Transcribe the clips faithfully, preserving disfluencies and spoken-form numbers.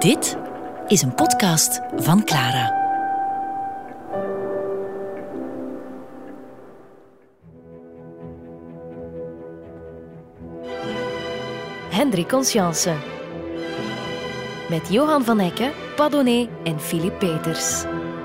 Dit is een podcast van Clara. Hendrik Conscience. Met Johan van Hekke, Padonnet en Philip Peters.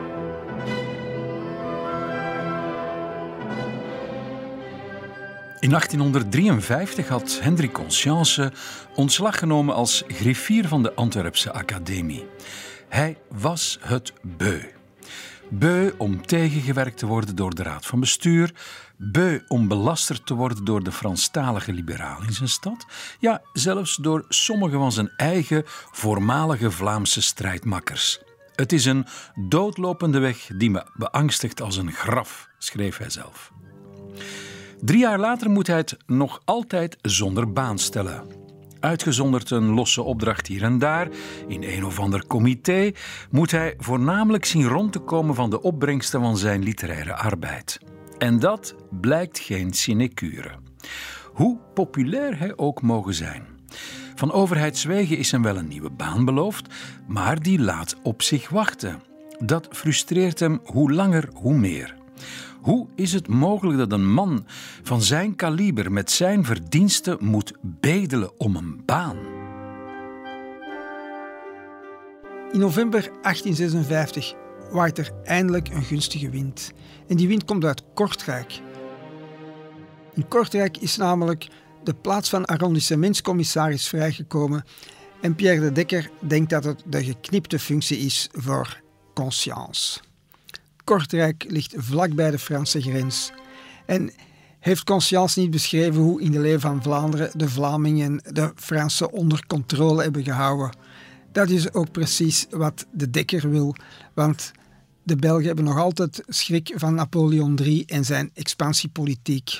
In achttienhonderddrieënvijftig had Hendrik Conscience ontslag genomen als griffier van de Antwerpse Academie. Hij was het beu. Beu om tegengewerkt te worden door de Raad van Bestuur, beu om belasterd te worden door de Franstalige liberalen in zijn stad, ja, zelfs door sommige van zijn eigen voormalige Vlaamse strijdmakkers. Het is een doodlopende weg die me beangstigt als een graf, schreef hij zelf. Drie jaar later moet hij het nog altijd zonder baan stellen. Uitgezonderd een losse opdracht hier en daar, in een of ander comité, moet hij voornamelijk zien rond te komen van de opbrengsten van zijn literaire arbeid. En dat blijkt geen sinecure. Hoe populair hij ook mogen zijn. Van overheidswege is hem wel een nieuwe baan beloofd, maar die laat op zich wachten. Dat frustreert hem hoe langer hoe meer. Hoe is het mogelijk dat een man van zijn kaliber met zijn verdiensten moet bedelen om een baan? In november achttien zesenvijftig waait er eindelijk een gunstige wind. En die wind komt uit Kortrijk. In Kortrijk is namelijk de plaats van arrondissementscommissaris vrijgekomen. En Pierre de Dekker denkt dat het de geknipte functie is voor Conscience. Kortrijk ligt vlakbij de Franse grens. En heeft Conscience niet beschreven hoe in de Leeuw van Vlaanderen de Vlamingen de Fransen onder controle hebben gehouden? Dat is ook precies wat de Dekker wil, want de Belgen hebben nog altijd schrik van Napoleon de derde en zijn expansiepolitiek.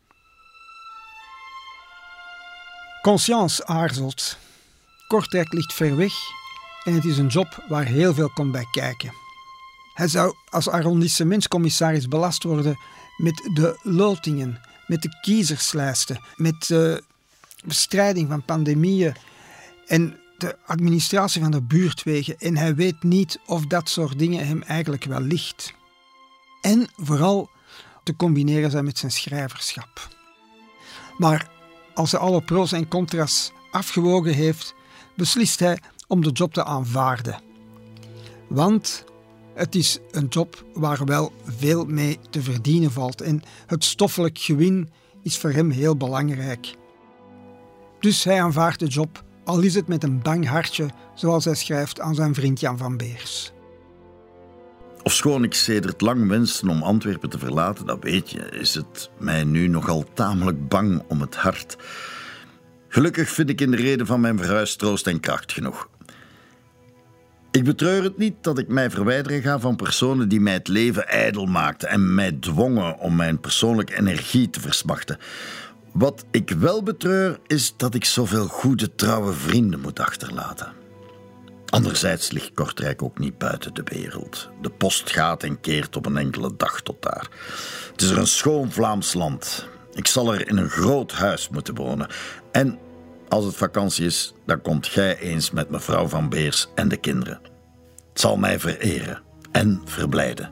Conscience aarzelt. Kortrijk ligt ver weg en het is een job waar heel veel komt bij kijken. Hij zou als arrondissementscommissaris belast worden met de lotingen, met de kiezerslijsten, met de bestrijding van pandemieën en de administratie van de buurtwegen. En hij weet niet of dat soort dingen hem eigenlijk wel ligt. En vooral te combineren zijn met zijn schrijverschap. Maar als hij alle pro's en contra's afgewogen heeft, beslist hij om de job te aanvaarden. Want het is een job waar wel veel mee te verdienen valt en het stoffelijk gewin is voor hem heel belangrijk. Dus hij aanvaardt de job, al is het met een bang hartje, zoals hij schrijft aan zijn vriend Jan van Beers. Ofschoon ik sedert lang wenste om Antwerpen te verlaten, dat weet je, is het mij nu nogal tamelijk bang om het hart. Gelukkig vind ik in de reden van mijn verhuis troost en kracht genoeg. Ik betreur het niet dat ik mij verwijderen ga van personen die mij het leven ijdel maakten en mij dwongen om mijn persoonlijke energie te versmachten. Wat ik wel betreur is dat ik zoveel goede, trouwe vrienden moet achterlaten. Anderzijds ligt Kortrijk ook niet buiten de wereld. De post gaat en keert op een enkele dag tot daar. Het is er een schoon Vlaams land. Ik zal er in een groot huis moeten wonen. En als het vakantie is, dan komt gij eens met mevrouw van Beers en de kinderen. Het zal mij vereren en verblijden.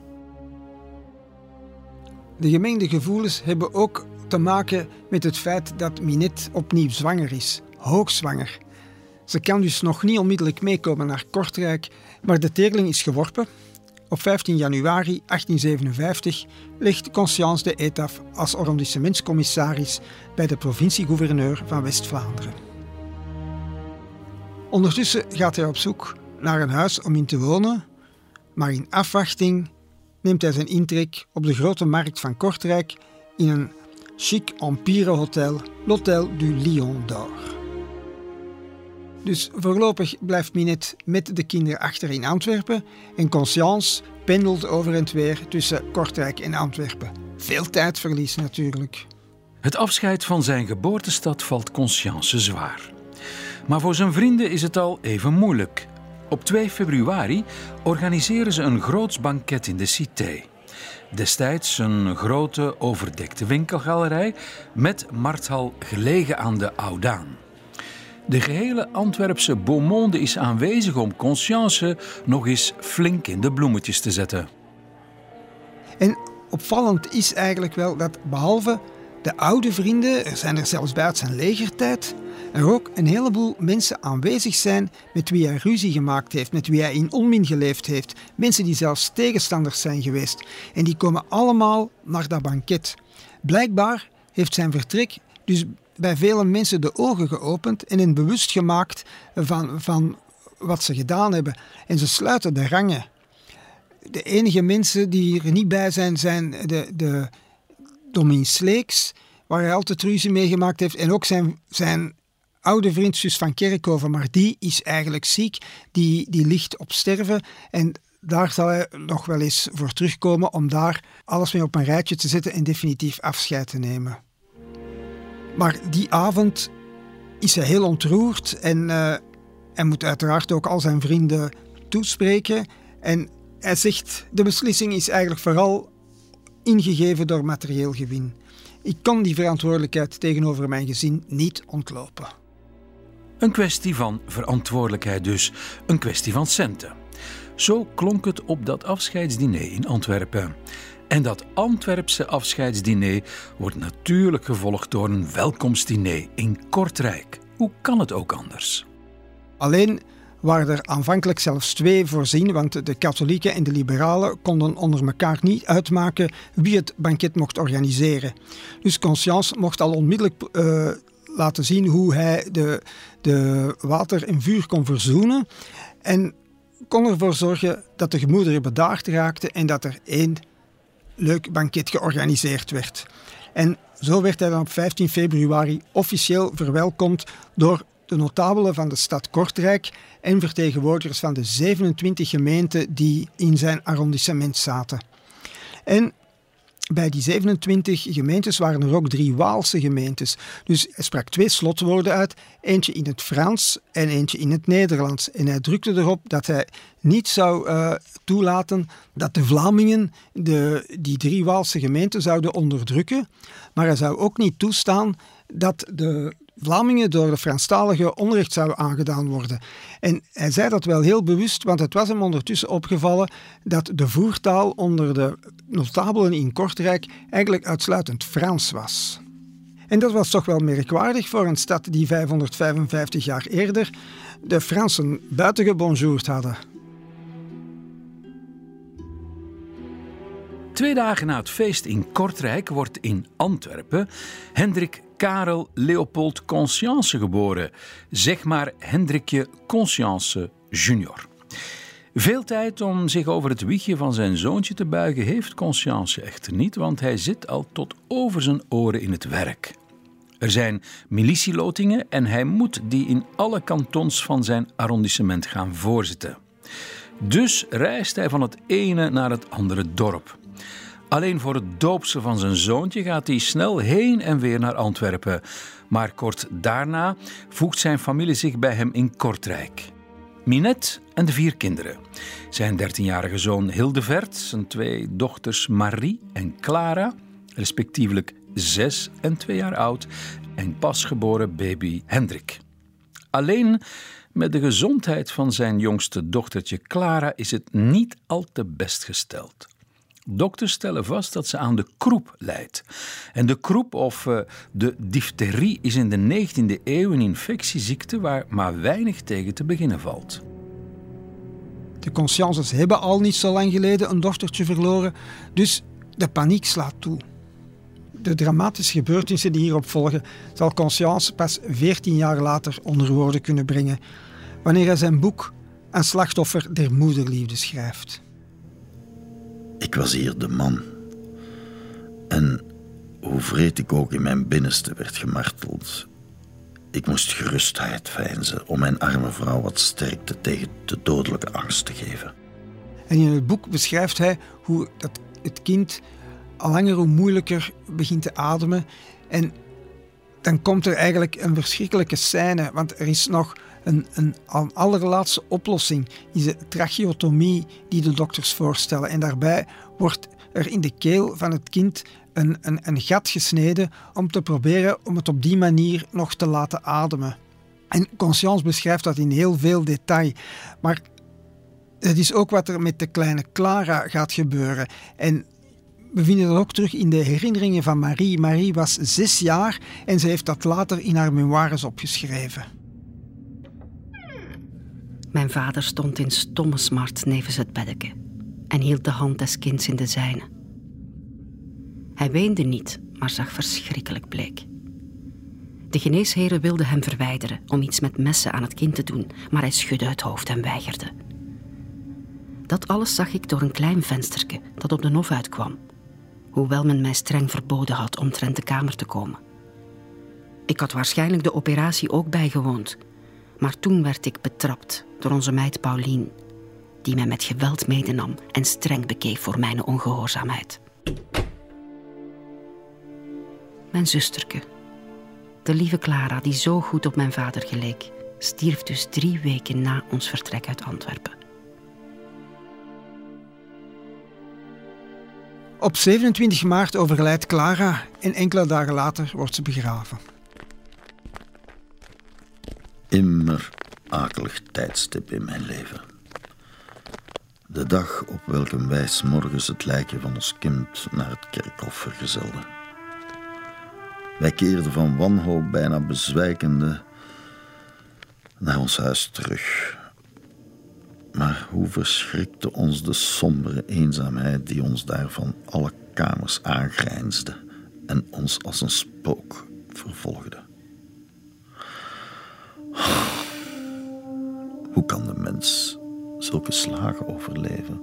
De gemengde gevoelens hebben ook te maken met het feit dat Minette opnieuw zwanger is, hoogzwanger. Ze kan dus nog niet onmiddellijk meekomen naar Kortrijk, maar de teerling is geworpen. Op vijftien januari achttien zevenenvijftig legt Conscience de eed af als arrondissementscommissaris bij de provincie-gouverneur van West-Vlaanderen. Ondertussen gaat hij op zoek naar een huis om in te wonen, maar in afwachting neemt hij zijn intrek op de grote markt van Kortrijk in een chic empire hotel, l'Hôtel du Lion d'Or. Dus voorlopig blijft Minette met de kinderen achter in Antwerpen en Conscience pendelt over en weer tussen Kortrijk en Antwerpen. Veel tijdverlies natuurlijk. Het afscheid van zijn geboortestad valt Conscience zwaar. Maar voor zijn vrienden is het al even moeilijk. Op twee februari organiseren ze een groots banket in de Cité. Destijds een grote overdekte winkelgalerij met markthal gelegen aan de Oudaan. De gehele Antwerpse beau monde is aanwezig om Conscience nog eens flink in de bloemetjes te zetten. En opvallend is eigenlijk wel dat behalve de oude vrienden, er zijn er zelfs bij uit zijn legertijd, er ook een heleboel mensen aanwezig zijn met wie hij ruzie gemaakt heeft, met wie hij in onmin geleefd heeft. Mensen die zelfs tegenstanders zijn geweest. En die komen allemaal naar dat banket. Blijkbaar heeft zijn vertrek dus bij vele mensen de ogen geopend en hen bewust gemaakt van, van wat ze gedaan hebben. En ze sluiten de rangen. De enige mensen die hier niet bij zijn, zijn de, de Domien Sleeks, waar hij altijd ruzie mee gemaakt heeft, en ook zijn, zijn oude vriend Sus van Kerkhoven, maar die is eigenlijk ziek, die, die ligt op sterven en daar zal hij nog wel eens voor terugkomen om daar alles mee op een rijtje te zetten en definitief afscheid te nemen. Maar die avond is hij heel ontroerd en uh, hij moet uiteraard ook al zijn vrienden toespreken. En hij zegt, de beslissing is eigenlijk vooral ingegeven door materieel gewin. Ik kon die verantwoordelijkheid tegenover mijn gezin niet ontlopen. Een kwestie van verantwoordelijkheid dus, een kwestie van centen. Zo klonk het op dat afscheidsdiner in Antwerpen. En dat Antwerpse afscheidsdiner wordt natuurlijk gevolgd door een welkomstdiner in Kortrijk. Hoe kan het ook anders? Alleen waren er aanvankelijk zelfs twee voorzien, want de katholieken en de liberalen konden onder elkaar niet uitmaken wie het banket mocht organiseren. Dus Conscience mocht al onmiddellijk uh, laten zien hoe hij de, de water en vuur kon verzoenen en kon ervoor zorgen dat de gemoederen bedaard raakten en dat er één leuk banket georganiseerd werd. En zo werd hij dan op vijftien februari officieel verwelkomd door de notabelen van de stad Kortrijk en vertegenwoordigers van de zevenentwintig gemeenten die in zijn arrondissement zaten. En bij die zevenentwintig gemeentes waren er ook drie Waalse gemeentes. Dus hij sprak twee slotwoorden uit, eentje in het Frans en eentje in het Nederlands. En hij drukte erop dat hij niet zou uh, toelaten dat de Vlamingen de, die drie Waalse gemeenten zouden onderdrukken. Maar hij zou ook niet toestaan dat de Vlamingen door de Franstaligen onrecht zouden aangedaan worden. En hij zei dat wel heel bewust, want het was hem ondertussen opgevallen dat de voertaal onder de notabelen in Kortrijk eigenlijk uitsluitend Frans was. En dat was toch wel merkwaardig voor een stad die vijfhonderdvijfenvijftig jaar eerder de Fransen buitengebonjourd hadden. Twee dagen na het feest in Kortrijk wordt in Antwerpen Hendrik Karel Leopold Conscience geboren. Zeg maar Hendrikje Conscience junior. Veel tijd om zich over het wiegje van zijn zoontje te buigen heeft Conscience echter niet, want hij zit al tot over zijn oren in het werk. Er zijn militielotingen en hij moet die in alle kantons van zijn arrondissement gaan voorzitten. Dus reist hij van het ene naar het andere dorp. Alleen voor het doopsel van zijn zoontje gaat hij snel heen en weer naar Antwerpen. Maar kort daarna voegt zijn familie zich bij hem in Kortrijk. Minette en de vier kinderen. Zijn dertienjarige zoon Hildevert, zijn twee dochters Marie en Clara, respectievelijk zes en twee jaar oud, en pasgeboren baby Hendrik. Alleen met de gezondheid van zijn jongste dochtertje Clara is het niet al te best gesteld. Dokters stellen vast dat ze aan de kroep lijdt. En de kroep of uh, de difterie is in de negentiende eeuw een infectieziekte waar maar weinig tegen te beginnen valt. De Consciences hebben al niet zo lang geleden een dochtertje verloren, dus de paniek slaat toe. De dramatische gebeurtenissen die hierop volgen zal Conscience pas veertien jaar later onder woorden kunnen brengen, wanneer hij zijn boek Een slachtoffer der moederliefde schrijft. Ik was hier de man. En hoe vreed ik ook in mijn binnenste werd gemarteld, ik moest gerustheid veinzen om mijn arme vrouw wat sterkte tegen de dodelijke angst te geven. En in het boek beschrijft hij hoe dat het kind al langer hoe moeilijker begint te ademen. En dan komt er eigenlijk een verschrikkelijke scène, want er is nog een, een, een allerlaatste oplossing, is de tracheotomie die de dokters voorstellen. En daarbij wordt er in de keel van het kind een, een, een gat gesneden om te proberen om het op die manier nog te laten ademen. En Conscience beschrijft dat in heel veel detail. Maar het is ook wat er met de kleine Clara gaat gebeuren. En we vinden dat ook terug in de herinneringen van Marie. Marie was zes jaar en ze heeft dat later in haar memoires opgeschreven. Mijn vader stond in stomme smart nevens het beddeke en hield de hand des kinds in de zijne. Hij weende niet, maar zag verschrikkelijk bleek. De geneesheren wilden hem verwijderen om iets met messen aan het kind te doen, maar hij schudde het hoofd en weigerde. Dat alles zag ik door een klein vensterke dat op de hof uitkwam, hoewel men mij streng verboden had omtrent de kamer te komen. Ik had waarschijnlijk de operatie ook bijgewoond, maar toen werd ik betrapt door onze meid Pauline, die mij met geweld medenam en streng bekeek voor mijn ongehoorzaamheid. Mijn zusterke, de lieve Clara, die zo goed op mijn vader geleek, stierf dus drie weken na ons vertrek uit Antwerpen. Op zevenentwintig maart overlijdt Clara en enkele dagen later wordt ze begraven. Immer akelig tijdstip in mijn leven. De dag op welke wij 's morgens het lijkje van ons kind naar het kerkhof vergezelden. Wij keerden van wanhoop bijna bezwijkende naar ons huis terug. Maar hoe verschrikte ons de sombere eenzaamheid die ons daar van alle kamers aangrijnsde en ons als een spook vervolgde. Hoe kan de mens zulke slagen overleven?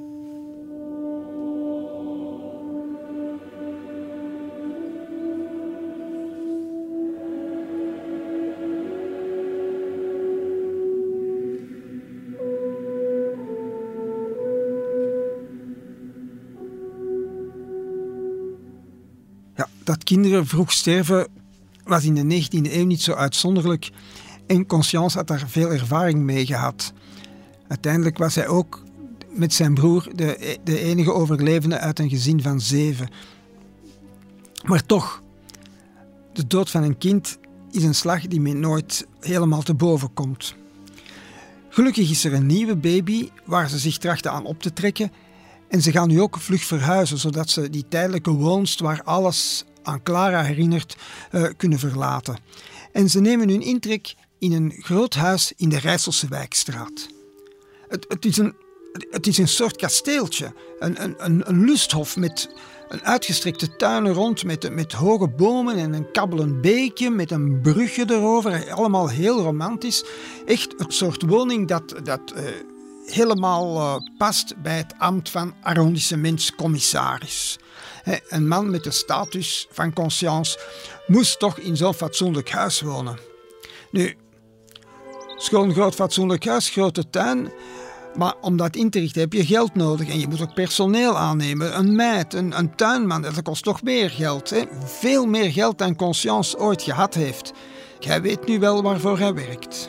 Ja, dat kinderen vroeg sterven was in de negentiende eeuw niet zo uitzonderlijk en Conscience had daar veel ervaring mee gehad. Uiteindelijk was hij ook met zijn broer de, de enige overlevende uit een gezin van zeven. Maar toch, de dood van een kind is een slag die men nooit helemaal te boven komt. Gelukkig is er een nieuwe baby waar ze zich trachten aan op te trekken en ze gaan nu ook vlug verhuizen, zodat ze die tijdelijke woonst waar alles aan Clara herinnert, uh, kunnen verlaten. En ze nemen hun intrek in een groot huis in de Rijsselse Wijkstraat. Het, het, is een, het is een soort kasteeltje, een, een, een, een lusthof met een uitgestrekte tuin er rond, met, met hoge bomen en een kabbelend beekje, met een brugje erover, allemaal heel romantisch. Echt het soort woning dat, dat uh, helemaal uh, past bij het ambt van arrondissementscommissaris. Een man met de status van Conscience moest toch in zo'n fatsoenlijk huis wonen. Nu, schoon groot fatsoenlijk huis, grote tuin, maar om dat in te richten heb je geld nodig en je moet ook personeel aannemen. Een meid, een, een tuinman, dat kost toch meer geld. Hè? Veel meer geld dan Conscience ooit gehad heeft. Jij weet nu wel waarvoor hij werkt.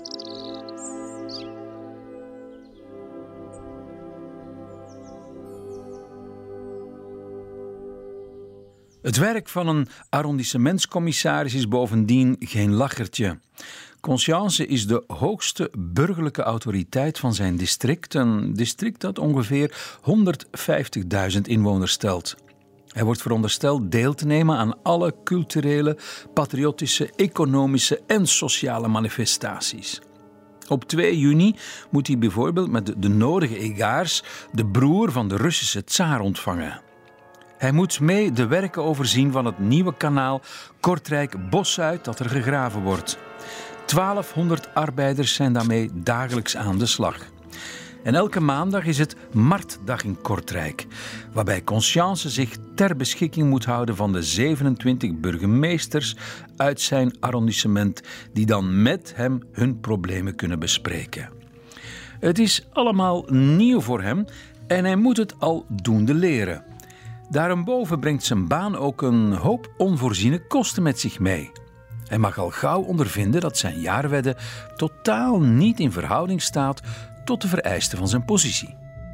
Het werk van een arrondissementscommissaris is bovendien geen lachertje. Conscience is de hoogste burgerlijke autoriteit van zijn district, een district dat ongeveer honderdvijftigduizend inwoners stelt. Hij wordt verondersteld deel te nemen aan alle culturele, patriotische, economische en sociale manifestaties. Op twee juni moet hij bijvoorbeeld met de nodige egaars de broer van de Russische tsaar ontvangen. Hij moet mee de werken overzien van het nieuwe kanaal Kortrijk-Bossuit dat er gegraven wordt. twaalfhonderd arbeiders zijn daarmee dagelijks aan de slag. En elke maandag is het Marktdag in Kortrijk, waarbij Conscience zich ter beschikking moet houden van de zevenentwintig burgemeesters uit zijn arrondissement, die dan met hem hun problemen kunnen bespreken. Het is allemaal nieuw voor hem en hij moet het al doende leren. Daarenboven brengt zijn baan ook een hoop onvoorziene kosten met zich mee. Hij mag al gauw ondervinden dat zijn jaarwedde totaal niet in verhouding staat tot de vereisten van zijn positie.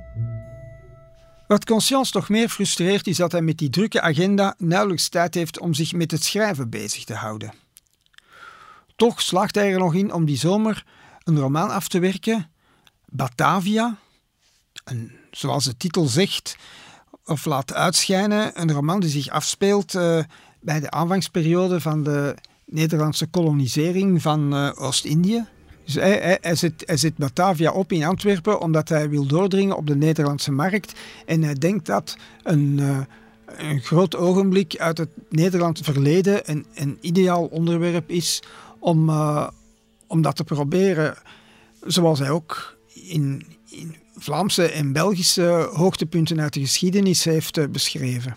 Wat Conscience toch meer frustreert is dat hij met die drukke agenda nauwelijks tijd heeft om zich met het schrijven bezig te houden. Toch slaagt hij er nog in om die zomer een roman af te werken, Batavia, een, zoals de titel zegt, of laat uitschijnen, een roman die zich afspeelt uh, bij de aanvangsperiode van de Nederlandse kolonisering van uh, Oost-Indië. Dus hij, hij, hij, zet, hij zet Batavia op in Antwerpen omdat hij wil doordringen op de Nederlandse markt. En hij denkt dat een, uh, een groot ogenblik uit het Nederlandse verleden een, een ideaal onderwerp is om, uh, om dat te proberen. Zoals hij ook in, in Vlaamse en Belgische hoogtepunten uit de geschiedenis heeft uh, beschreven.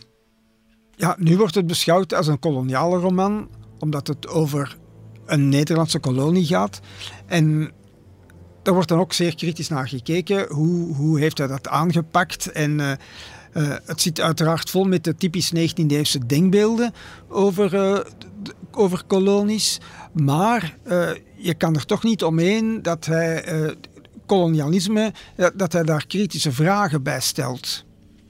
Ja, nu wordt het beschouwd als een koloniale roman, omdat het over een Nederlandse kolonie gaat. En daar wordt dan ook zeer kritisch naar gekeken. Hoe, hoe heeft hij dat aangepakt? En uh, uh, het zit uiteraard vol met de typisch negentiende-eeuwse denkbeelden over, uh, d- over kolonies. Maar uh, je kan er toch niet omheen dat hij uh, kolonialisme, uh, dat hij daar kritische vragen bij stelt.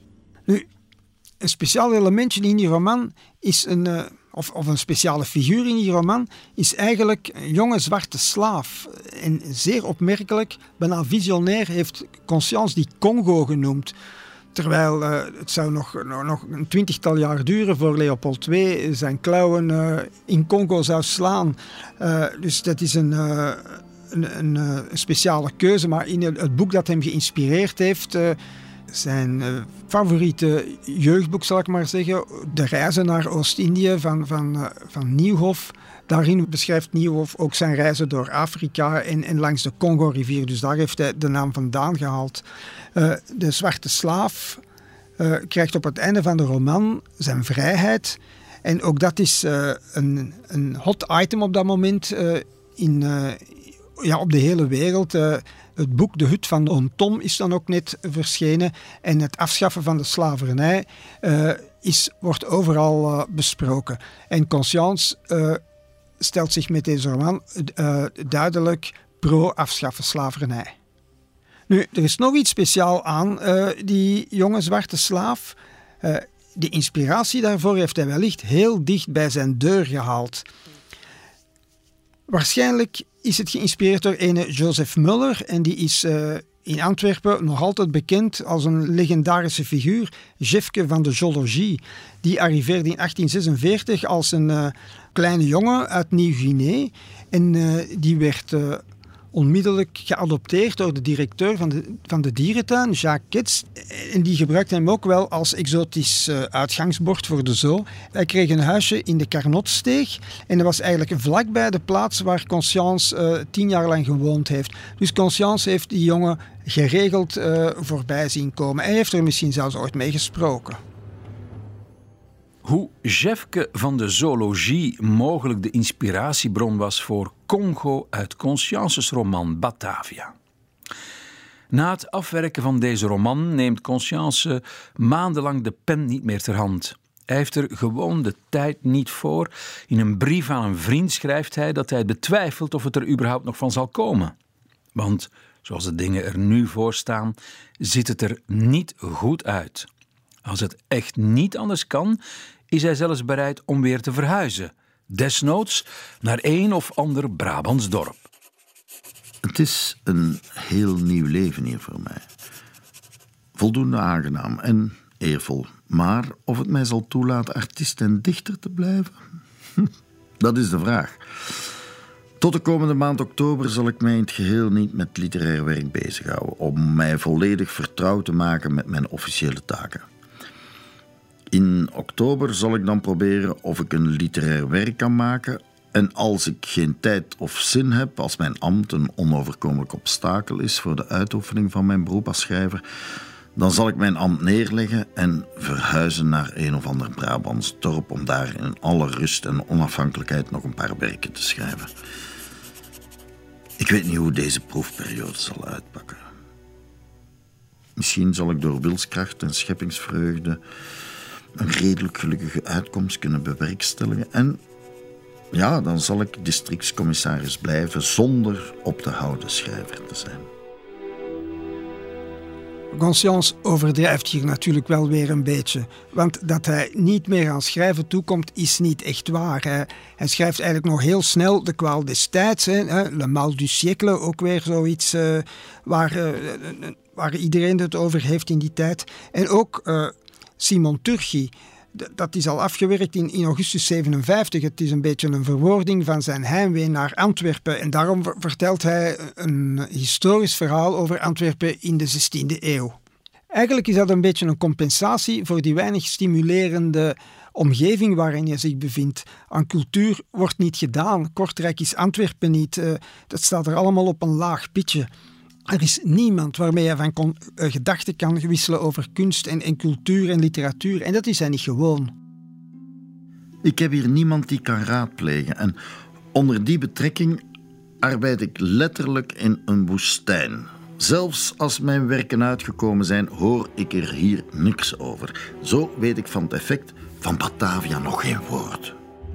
Nu, een speciaal elementje in die roman is een... Uh, Of, of een speciale figuur in die roman, is eigenlijk een jonge zwarte slaaf. En zeer opmerkelijk, bijna visionair, heeft Conscience die Congo genoemd. Terwijl uh, het zou nog, nog, nog een twintigtal jaar duren voor Leopold de Tweede zijn klauwen uh, in Congo zou slaan. Uh, dus dat is een, uh, een, een, een speciale keuze. Maar in het, het boek dat hem geïnspireerd heeft... Uh, Zijn uh, favoriete jeugdboek, zal ik maar zeggen, De reizen naar Oost-Indië van, van, uh, van Nieuwhof. Daarin beschrijft Nieuwhof ook zijn reizen door Afrika en, en langs de Congo-rivier. Dus daar heeft hij de naam vandaan gehaald. Uh, de zwarte slaaf uh, krijgt op het einde van de roman zijn vrijheid. En ook dat is uh, een, een hot item op dat moment uh, in, uh, ja, op de hele wereld. Uh, Het boek De Hut van Oom Tom is dan ook net verschenen. En het afschaffen van de slavernij uh, is, wordt overal uh, besproken. En Conscience uh, stelt zich met deze roman uh, duidelijk pro-afschaffen slavernij. Nu, er is nog iets speciaals aan uh, die jonge zwarte slaaf. Uh, de inspiratie daarvoor heeft hij wellicht heel dicht bij zijn deur gehaald. Waarschijnlijk is het geïnspireerd door ene Joseph Muller en die is uh, in Antwerpen nog altijd bekend als een legendarische figuur, Jefke van de Zoologie. Die arriveerde in achttien zesenveertig als een uh, kleine jongen uit Nieuw-Guinea en uh, die werd uh, onmiddellijk geadopteerd door de directeur van de, van de dierentuin, Jacques Ketz. En die gebruikte hem ook wel als exotisch uh, uitgangsbord voor de zoo. Hij kreeg een huisje in de Carnotsteeg en dat was eigenlijk vlakbij de plaats waar Conscience uh, tien jaar lang gewoond heeft. Dus Conscience heeft die jongen geregeld uh, voorbij zien komen. Hij heeft er misschien zelfs ooit mee gesproken. Hoe Jefke van de Zoologie mogelijk de inspiratiebron was voor Congo uit Conscience's roman Batavia. Na het afwerken van deze roman neemt Conscience maandenlang de pen niet meer ter hand. Hij heeft er gewoon de tijd niet voor. In een brief aan een vriend schrijft hij dat hij betwijfelt of het er überhaupt nog van zal komen. Want, zoals de dingen er nu voor staan, ziet het er niet goed uit. Als het echt niet anders kan, is hij zelfs bereid om weer te verhuizen. Desnoods naar een of ander Brabants dorp. Het is een heel nieuw leven hier voor mij. Voldoende aangenaam en eervol. Maar of het mij zal toelaten artiest en dichter te blijven? Dat is de vraag. Tot de komende maand oktober zal ik mij in het geheel niet met literair werk bezighouden, om mij volledig vertrouwd te maken met mijn officiële taken. In oktober zal ik dan proberen of ik een literair werk kan maken. En als ik geen tijd of zin heb, als mijn ambt een onoverkomelijk obstakel is voor de uitoefening van mijn beroep als schrijver, dan zal ik mijn ambt neerleggen en verhuizen naar een of ander Brabants dorp om daar in alle rust en onafhankelijkheid nog een paar werken te schrijven. Ik weet niet hoe deze proefperiode zal uitpakken. Misschien zal ik door wilskracht en scheppingsvreugde een redelijk gelukkige uitkomst kunnen bewerkstelligen. En ja, dan zal ik districtscommissaris blijven zonder op te houden schrijver te zijn. Conscience overdrijft hier natuurlijk wel weer een beetje. Want dat hij niet meer aan schrijven toekomt, is niet echt waar. Hij, hij schrijft eigenlijk nog heel snel De kwaal des tijds. Hè, Le mal du siècle, ook weer zoiets uh, waar, uh, waar iedereen het over heeft in die tijd. En ook uh, Simon Turchi. Dat is al afgewerkt in, in augustus zevenenvijftig. Het is een beetje een verwoording van zijn heimwee naar Antwerpen. En daarom vertelt hij een historisch verhaal over Antwerpen in de zestiende eeuw. Eigenlijk is dat een beetje een compensatie voor die weinig stimulerende omgeving waarin je zich bevindt. Aan cultuur wordt niet gedaan. Kortrijk is Antwerpen niet. Uh, dat staat er allemaal op een laag pitje. Er is niemand waarmee je van kon, uh, gedachten kan wisselen over kunst en, en cultuur en literatuur. En dat is hij niet gewoon. Ik heb hier niemand die kan raadplegen. En onder die betrekking arbeid ik letterlijk in een woestijn. Zelfs als mijn werken uitgekomen zijn, hoor ik er hier niks over. Zo weet ik van het effect van Batavia nog geen woord.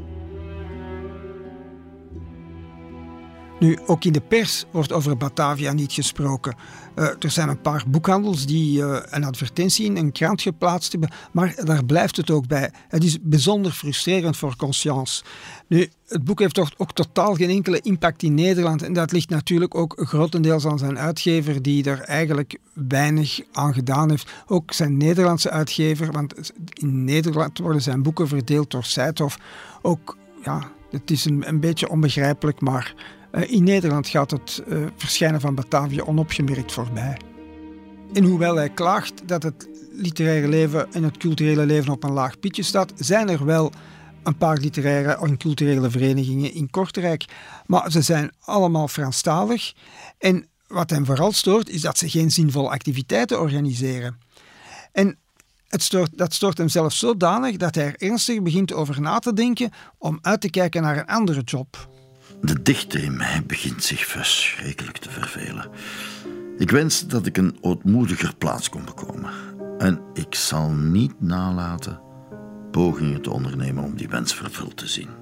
Nu, ook in de pers wordt over Batavia niet gesproken. Uh, er zijn een paar boekhandels die uh, een advertentie in een krant geplaatst hebben, maar daar blijft het ook bij. Het is bijzonder frustrerend voor Conscience. Nu, het boek heeft toch ook totaal geen enkele impact in Nederland en dat ligt natuurlijk ook grotendeels aan zijn uitgever die er eigenlijk weinig aan gedaan heeft. Ook zijn Nederlandse uitgever, want in Nederland worden zijn boeken verdeeld door Seithof. Ook, ja, het is een, een beetje onbegrijpelijk, maar Uh, in Nederland gaat het uh, verschijnen van Batavia onopgemerkt voorbij. En hoewel hij klaagt dat het literaire leven en het culturele leven op een laag pitje staat, zijn er wel een paar literaire en culturele verenigingen in Kortrijk. Maar ze zijn allemaal Franstalig. En wat hem vooral stoort, is dat ze geen zinvolle activiteiten organiseren. En het stoort, dat stoort hem zelfs zodanig dat hij er ernstig begint over na te denken om uit te kijken naar een andere job. De dichter in mij begint zich verschrikkelijk te vervelen. Ik wens dat ik een ootmoediger plaats kon bekomen. En ik zal niet nalaten pogingen te ondernemen om die wens vervuld te zien.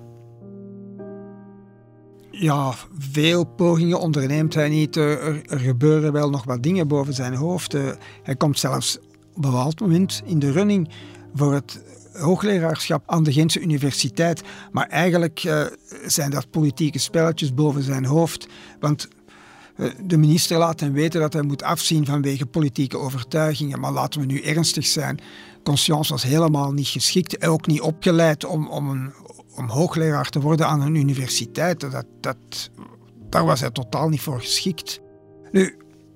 Ja, veel pogingen onderneemt hij niet. Er, er gebeuren wel nog wat dingen boven zijn hoofd. Hij komt zelfs op een bepaald moment in de running voor het hoogleraarschap aan de Gentse Universiteit. Maar eigenlijk uh, zijn dat politieke spelletjes boven zijn hoofd. Want uh, de minister laat hem weten dat hij moet afzien vanwege politieke overtuigingen. Maar laten we nu ernstig zijn. Conscience was helemaal niet geschikt en ook niet opgeleid om, om, een, om hoogleraar te worden aan een universiteit. Dat, dat, daar was hij totaal niet voor geschikt. Nu,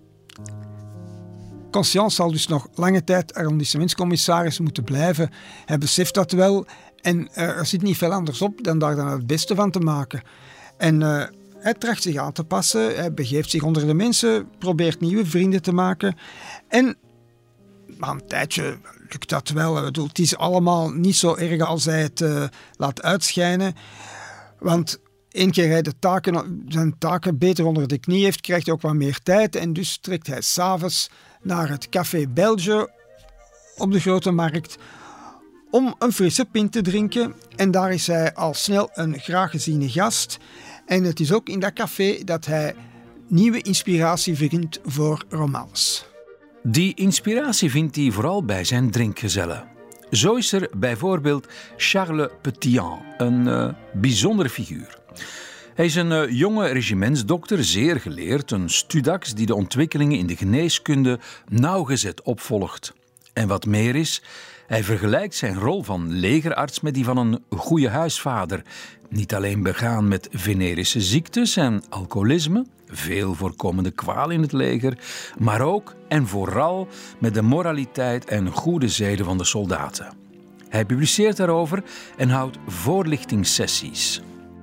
Conscience zal dus nog lange tijd arrondissementscommissaris moeten blijven. Hij beseft dat wel en uh, er zit niet veel anders op dan daar dan het beste van te maken. En uh, hij tracht zich aan te passen, hij begeeft zich onder de mensen, probeert nieuwe vrienden te maken. En na een tijdje lukt dat wel. Ik bedoel, het is allemaal niet zo erg als hij het uh, laat uitschijnen. Want Eén keer hij de taken, zijn taken beter onder de knie heeft, krijgt hij ook wat meer tijd. En dus trekt hij 's avonds naar het Café Belge op de Grote Markt om een frisse pint te drinken. En daar is hij al snel een graag geziene gast. En het is ook in dat café dat hij nieuwe inspiratie vindt voor romans. Die inspiratie vindt hij vooral bij zijn drinkgezellen. Zo is er bijvoorbeeld Charles Petitjean, een uh, bijzondere figuur. Hij is een uh, jonge regimentsdokter, zeer geleerd, een studax die de ontwikkelingen in de geneeskunde nauwgezet opvolgt. En wat meer is, hij vergelijkt zijn rol van legerarts met die van een goede huisvader. Niet alleen begaan met venerische ziektes en alcoholisme, veel voorkomende kwaal in het leger, maar ook en vooral met de moraliteit en goede zeden van de soldaten. Hij publiceert daarover en houdt voorlichtingssessies.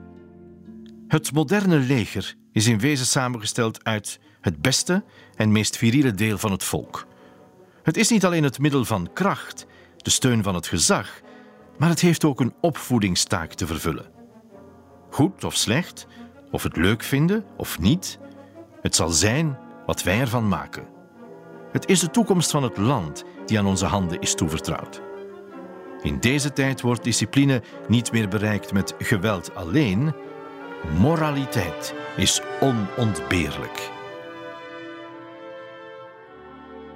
Het moderne leger is in wezen samengesteld uit het beste en meest viriele deel van het volk. Het is niet alleen het middel van kracht, de steun van het gezag, maar het heeft ook een opvoedingstaak te vervullen. Goed of slecht, of het leuk vinden of niet, het zal zijn wat wij ervan maken. Het is de toekomst van het land die aan onze handen is toevertrouwd. In deze tijd wordt discipline niet meer bereikt met geweld alleen. Moraliteit is onontbeerlijk.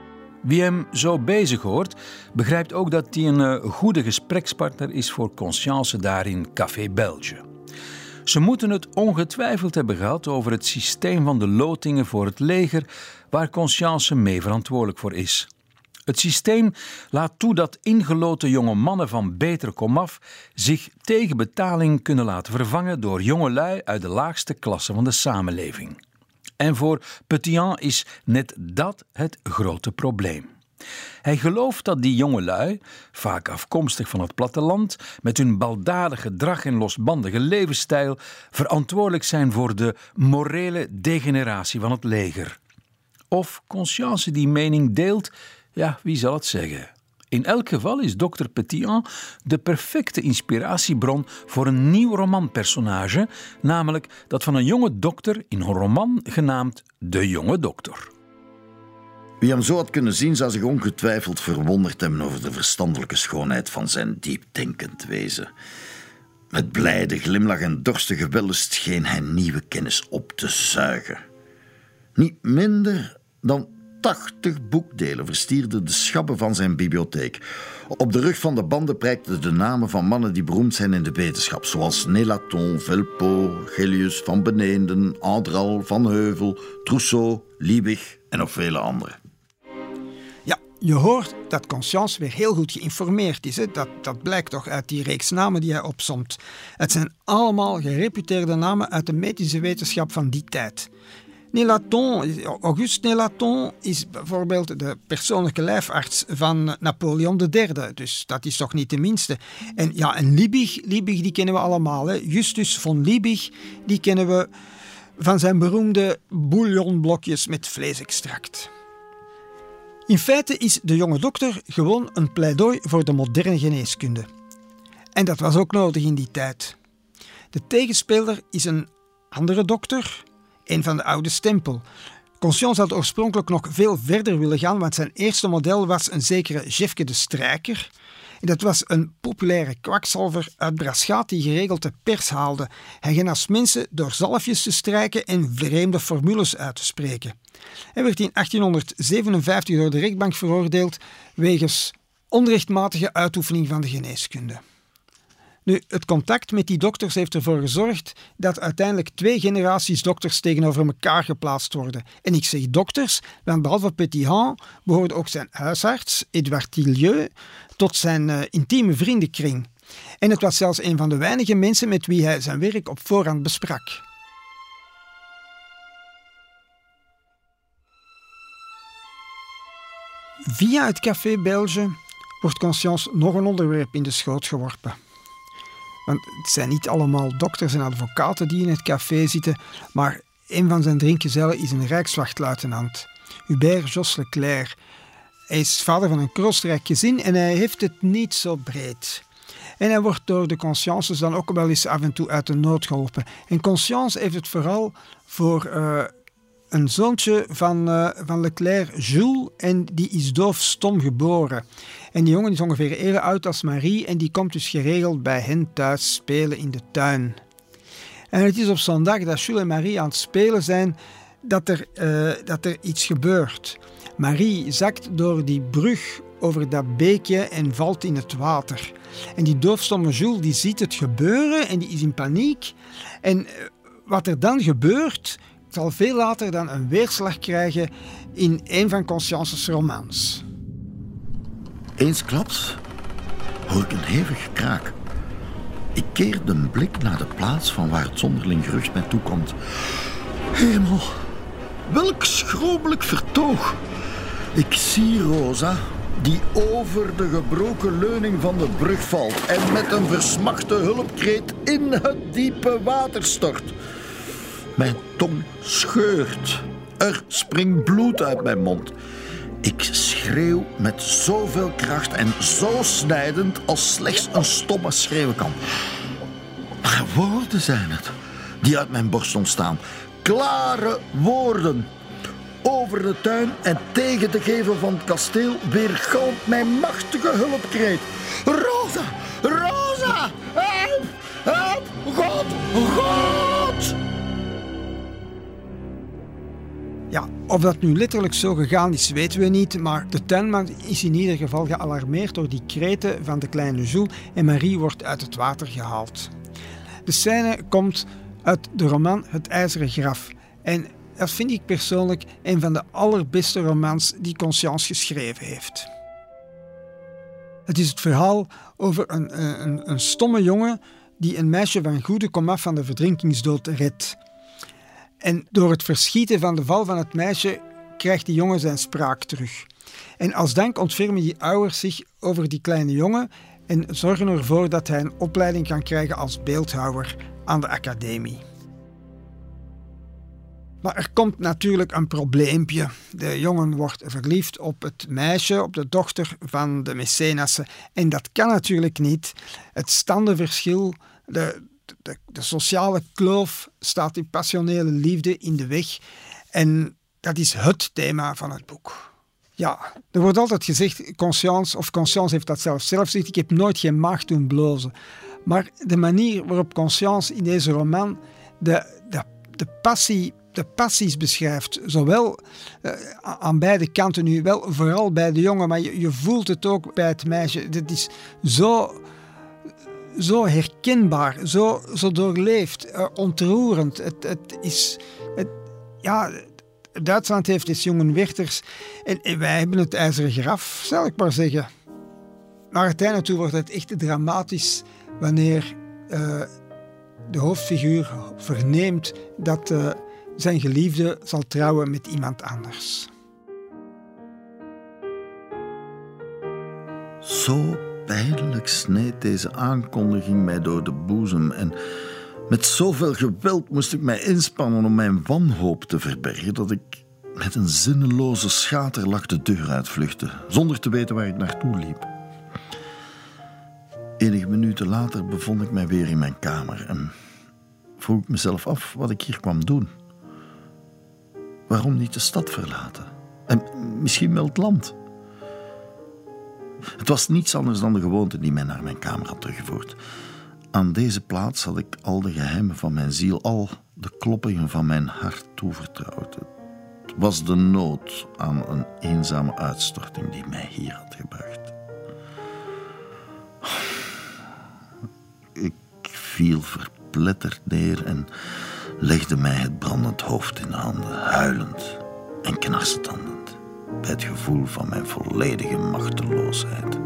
Wie hem zo bezig hoort, begrijpt ook dat hij een uh, goede gesprekspartner is voor Conscience daar in Café Belge. Ze moeten het ongetwijfeld hebben gehad over het systeem van de lotingen voor het leger, waar Conscience mee verantwoordelijk voor is. Het systeem laat toe dat ingeloten jonge mannen van beter komaf zich tegen betaling kunnen laten vervangen door jongelui uit de laagste klasse van de samenleving. En voor Petitjean is net dat het grote probleem. Hij gelooft dat die jongelui, vaak afkomstig van het platteland, met hun baldadig gedrag en losbandige levensstijl, verantwoordelijk zijn voor de morele degeneratie van het leger. Of Conscience die mening deelt, ja, wie zal het zeggen? In elk geval is dokter Petitjean de perfecte inspiratiebron voor een nieuw romanpersonage, namelijk dat van een jonge dokter in een roman genaamd De Jonge Dokter. Wie hem zo had kunnen zien, zou zich ongetwijfeld verwonderd hebben over de verstandelijke schoonheid van zijn diepdenkend wezen. Met blijde glimlach en dorstige wellust scheen hij nieuwe kennis op te zuigen. Niet minder dan tachtig boekdelen verstierden de schabben van zijn bibliotheek. Op de rug van de banden prijkten de namen van mannen die beroemd zijn in de wetenschap, zoals Nélaton, Velpeau, Gellius, Van Beneenden, Andral, Van Heuvel, Trousseau, Liebig en nog vele anderen. Ja, je hoort dat Conscience weer heel goed geïnformeerd is. Hè? Dat, dat blijkt toch uit die reeks namen die hij opsomt. Het zijn allemaal gereputeerde namen uit de medische wetenschap van die tijd. Nélaton, Auguste Nélaton is bijvoorbeeld de persoonlijke lijfarts van Napoleon de derde. Dus dat is toch niet de minste. En, ja, en Liebig, Liebig die kennen we allemaal. Hè. Justus von Liebig, die kennen we van zijn beroemde bouillonblokjes met vleesextract. In feite is De Jonge Dokter gewoon een pleidooi voor de moderne geneeskunde. En dat was ook nodig in die tijd. De tegenspeler is een andere dokter, een van de oude stempel. Conscience had oorspronkelijk nog veel verder willen gaan, want zijn eerste model was een zekere Jefke de Strijker. En dat was een populaire kwakzalver uit Braschaat die geregeld de pers haalde. Hij genas mensen door zalfjes te strijken en vreemde formules uit te spreken. Hij werd in achttienhonderdzevenenvijftig door de rechtbank veroordeeld wegens onrechtmatige uitoefening van de geneeskunde. Nu, het contact met die dokters heeft ervoor gezorgd dat uiteindelijk twee generaties dokters tegenover elkaar geplaatst worden. En ik zeg dokters, want behalve Petitjean behoorde ook zijn huisarts, Edouard Tillieu, tot zijn uh, intieme vriendenkring. En het was zelfs een van de weinige mensen met wie hij zijn werk op voorhand besprak. Via het Café Belge wordt Conscience nog een onderwerp in de schoot geworpen. Want het zijn niet allemaal dokters en advocaten die in het café zitten, maar een van zijn drinkgezellen is een rijkswachtluitenant, Hubert Jos Leclerc. Hij is vader van een kroostrijk gezin en hij heeft het niet zo breed. En hij wordt door de Consciences dan ook wel eens af en toe uit de nood geholpen. En Conscience heeft het vooral voor uh, een zoontje van, uh, van Leclerc, Jules, en die is doofstom geboren. En die jongen is ongeveer even oud als Marie en die komt dus geregeld bij hen thuis spelen in de tuin. En het is op zo'n dag dat Jules en Marie aan het spelen zijn dat er, uh, dat er iets gebeurt. Marie zakt door die brug over dat beekje en valt in het water. En die doofstomme Jules die ziet het gebeuren en die is in paniek. En uh, wat er dan gebeurt, zal veel later dan een weerslag krijgen in een van Conscience's romans. Eensklaps hoor ik een hevig gekraak. Ik keer de blik naar de plaats van waar het zonderling gerucht mij toekomt. Hemel, welk schromelijk vertoog. Ik zie Rosa, die over de gebroken leuning van de brug valt en met een versmachte hulpkreet in het diepe water stort. Mijn tong scheurt. Er springt bloed uit mijn mond. Ik schreeuw met zoveel kracht en zo snijdend als slechts een stomme schreeuwen kan. Maar woorden zijn het die uit mijn borst ontstaan. Klare woorden. Over de tuin en tegen de gevel van het kasteel weergalmt mijn machtige hulpkreet. Rosa! Rosa! Help! Help! God! God! Ja, of dat nu letterlijk zo gegaan is, weten we niet, maar de tuinman is in ieder geval gealarmeerd door die kreten van de kleine Jules en Marie wordt uit het water gehaald. De scène komt uit de roman Het IJzeren Graf en dat vind ik persoonlijk een van de allerbeste romans die Conscience geschreven heeft. Het is het verhaal over een, een, een stomme jongen die een meisje van goede komaf van de verdrinkingsdood redt. En door het verschieten van de val van het meisje krijgt die jongen zijn spraak terug. En als dank ontfermen die ouders zich over die kleine jongen en zorgen ervoor dat hij een opleiding kan krijgen als beeldhouwer aan de academie. Maar er komt natuurlijk een probleempje. De jongen wordt verliefd op het meisje, op de dochter van de mecenassen. En dat kan natuurlijk niet. Het standenverschil, de, de, de sociale kloof staat die passionele liefde in de weg. En dat is het thema van het boek. Ja, er wordt altijd gezegd, Conscience, of Conscience heeft dat zelf zelf gezegd, ik heb nooit geen maag doen blozen. Maar de manier waarop Conscience in deze roman de, de, de passie... de passies beschrijft, zowel uh, aan beide kanten nu, wel vooral bij de jongen, maar je, je voelt het ook bij het meisje. Het is zo, zo herkenbaar, zo, zo doorleefd, uh, ontroerend. Het, het is... Het, ja, Duitsland heeft dus jongen Werthers en, en wij hebben het IJzeren Graf, zal ik maar zeggen. Naar het einde toe wordt het echt dramatisch wanneer uh, de hoofdfiguur verneemt dat... Uh, zijn geliefde zal trouwen met iemand anders. Zo pijnlijk sneed deze aankondiging mij door de boezem en met zoveel geweld moest ik mij inspannen om mijn wanhoop te verbergen dat ik met een zinneloze schaterlach de deur uitvluchtte, zonder te weten waar ik naartoe liep. Enige minuten later bevond ik mij weer in mijn kamer en vroeg ik mezelf af wat ik hier kwam doen. Waarom niet de stad verlaten? En misschien wel het land? Het was niets anders dan de gewoonte die mij naar mijn kamer had teruggevoerd. Aan deze plaats had ik al de geheimen van mijn ziel, al de kloppingen van mijn hart toevertrouwd. Het was de nood aan een eenzame uitstorting die mij hier had gebracht. Ik viel verpletterd neer en legde mij het brandend hoofd in de handen, huilend en knarsetandend bij het gevoel van mijn volledige machteloosheid.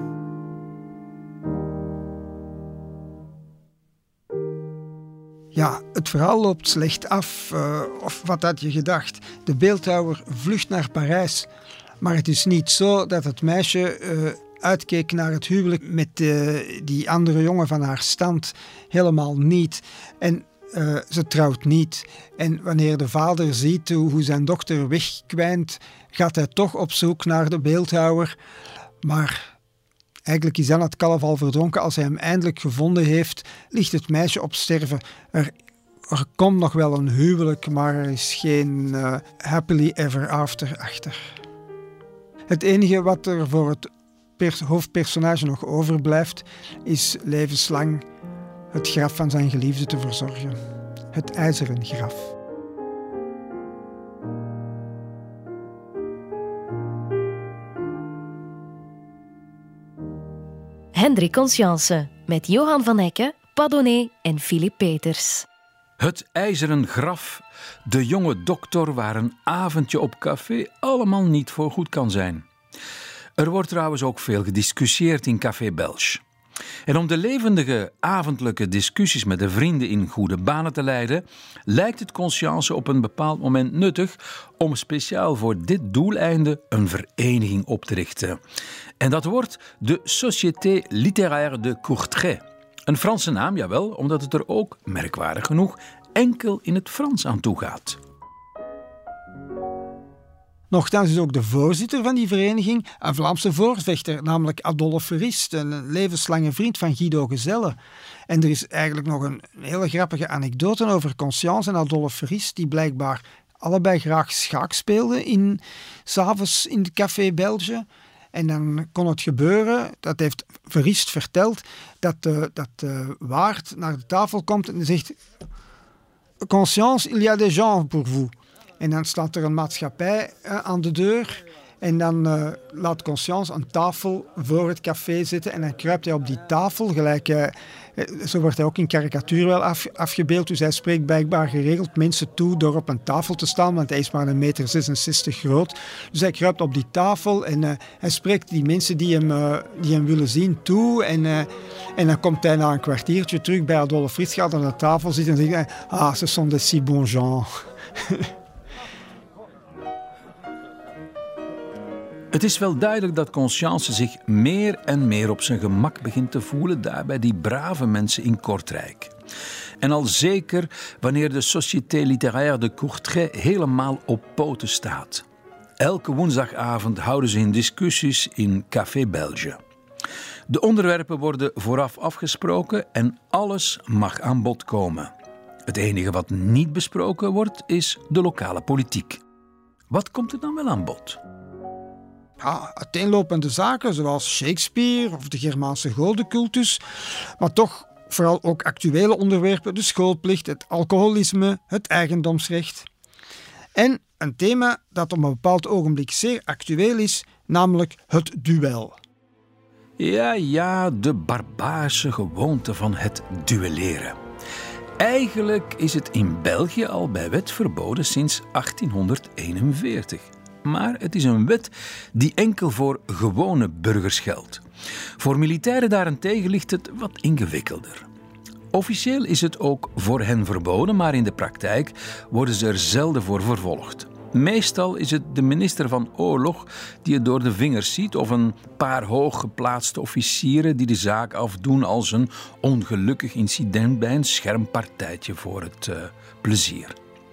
Ja, het verhaal loopt slecht af, uh, of wat had je gedacht? De beeldhouwer vlucht naar Parijs, maar het is niet zo dat het meisje uh, uitkeek naar het huwelijk met uh, die andere jongen van haar stand. Helemaal niet. En Uh, ze trouwt niet. En wanneer de vader ziet hoe zijn dochter wegkwijnt, gaat hij toch op zoek naar de beeldhouwer. Maar eigenlijk is dan het kalf al verdronken. Als hij hem eindelijk gevonden heeft, ligt het meisje op sterven. Er, er komt nog wel een huwelijk, maar er is geen uh, happily ever after achter. Het enige wat er voor het pers- hoofdpersonage nog overblijft, is levenslang het graf van zijn geliefde te verzorgen. Het IJzeren Graf. Hendrik Conscience met Johan van Ecke, Padonnet en Philippe Peters. Het IJzeren Graf, de jonge dokter waar een avondje op café allemaal niet voor goed kan zijn. Er wordt trouwens ook veel gediscussieerd in Café Belge. En om de levendige avondelijke discussies met de vrienden in goede banen te leiden, lijkt het Conscience op een bepaald moment nuttig om speciaal voor dit doeleinde een vereniging op te richten. En dat wordt de Société Littéraire de Courtrai. Een Franse naam, jawel, omdat het er ook, merkwaardig genoeg, enkel in het Frans aan toe gaat. Nochtans is ook de voorzitter van die vereniging een Vlaamse voorvechter, namelijk Adolphe Verist, een levenslange vriend van Guido Gezelle. En er is eigenlijk nog een hele grappige anekdote over Conscience en Adolphe Verist, die blijkbaar allebei graag schaak speelden in, 's avonds in het Café Belge. En dan kon het gebeuren, dat heeft Verist verteld, dat de, dat de waard naar de tafel komt en zegt: Conscience, il y a des gens pour vous. En dan staat er een maatschappij uh, aan de deur. En dan uh, laat Conscience een tafel voor het café zitten. En dan kruipt hij op die tafel. Gelijk, uh, zo wordt hij ook in karikatuur wel af, afgebeeld. Dus hij spreekt blijkbaar geregeld mensen toe door op een tafel te staan. Want hij is maar een meter zesenzestig groot. Dus hij kruipt op die tafel. En uh, hij spreekt die mensen die hem, uh, die hem willen zien toe. En, uh, en dan komt hij na een kwartiertje terug bij Adolphe Fritsch. Gaat aan de tafel zitten en zegt hij... Ah, ce sont des si bons gens. Het is wel duidelijk dat Conscience zich meer en meer op zijn gemak begint te voelen daar bij die brave mensen in Kortrijk. En al zeker wanneer de Société Littéraire de Courtrai helemaal op poten staat. Elke woensdagavond houden ze hun discussies in Café Belge. De onderwerpen worden vooraf afgesproken en alles mag aan bod komen. Het enige wat niet besproken wordt is de lokale politiek. Wat komt er dan wel aan bod? Ja, uiteenlopende zaken zoals Shakespeare of de Germaanse godencultus, maar toch vooral ook actuele onderwerpen, de schoolplicht, het alcoholisme, het eigendomsrecht. En een thema dat op een bepaald ogenblik zeer actueel is, namelijk het duel. Ja, ja, de barbaarse gewoonte van het duelleren. Eigenlijk is het in België al bij wet verboden sinds achttienhonderdeenenveertig. Maar het is een wet die enkel voor gewone burgers geldt. Voor militairen daarentegen ligt het wat ingewikkelder. Officieel is het ook voor hen verboden, maar in de praktijk worden ze er zelden voor vervolgd. Meestal is het de minister van Oorlog die het door de vingers ziet of een paar hooggeplaatste officieren die de zaak afdoen als een ongelukkig incident bij een schermpartijtje voor het uh, plezier.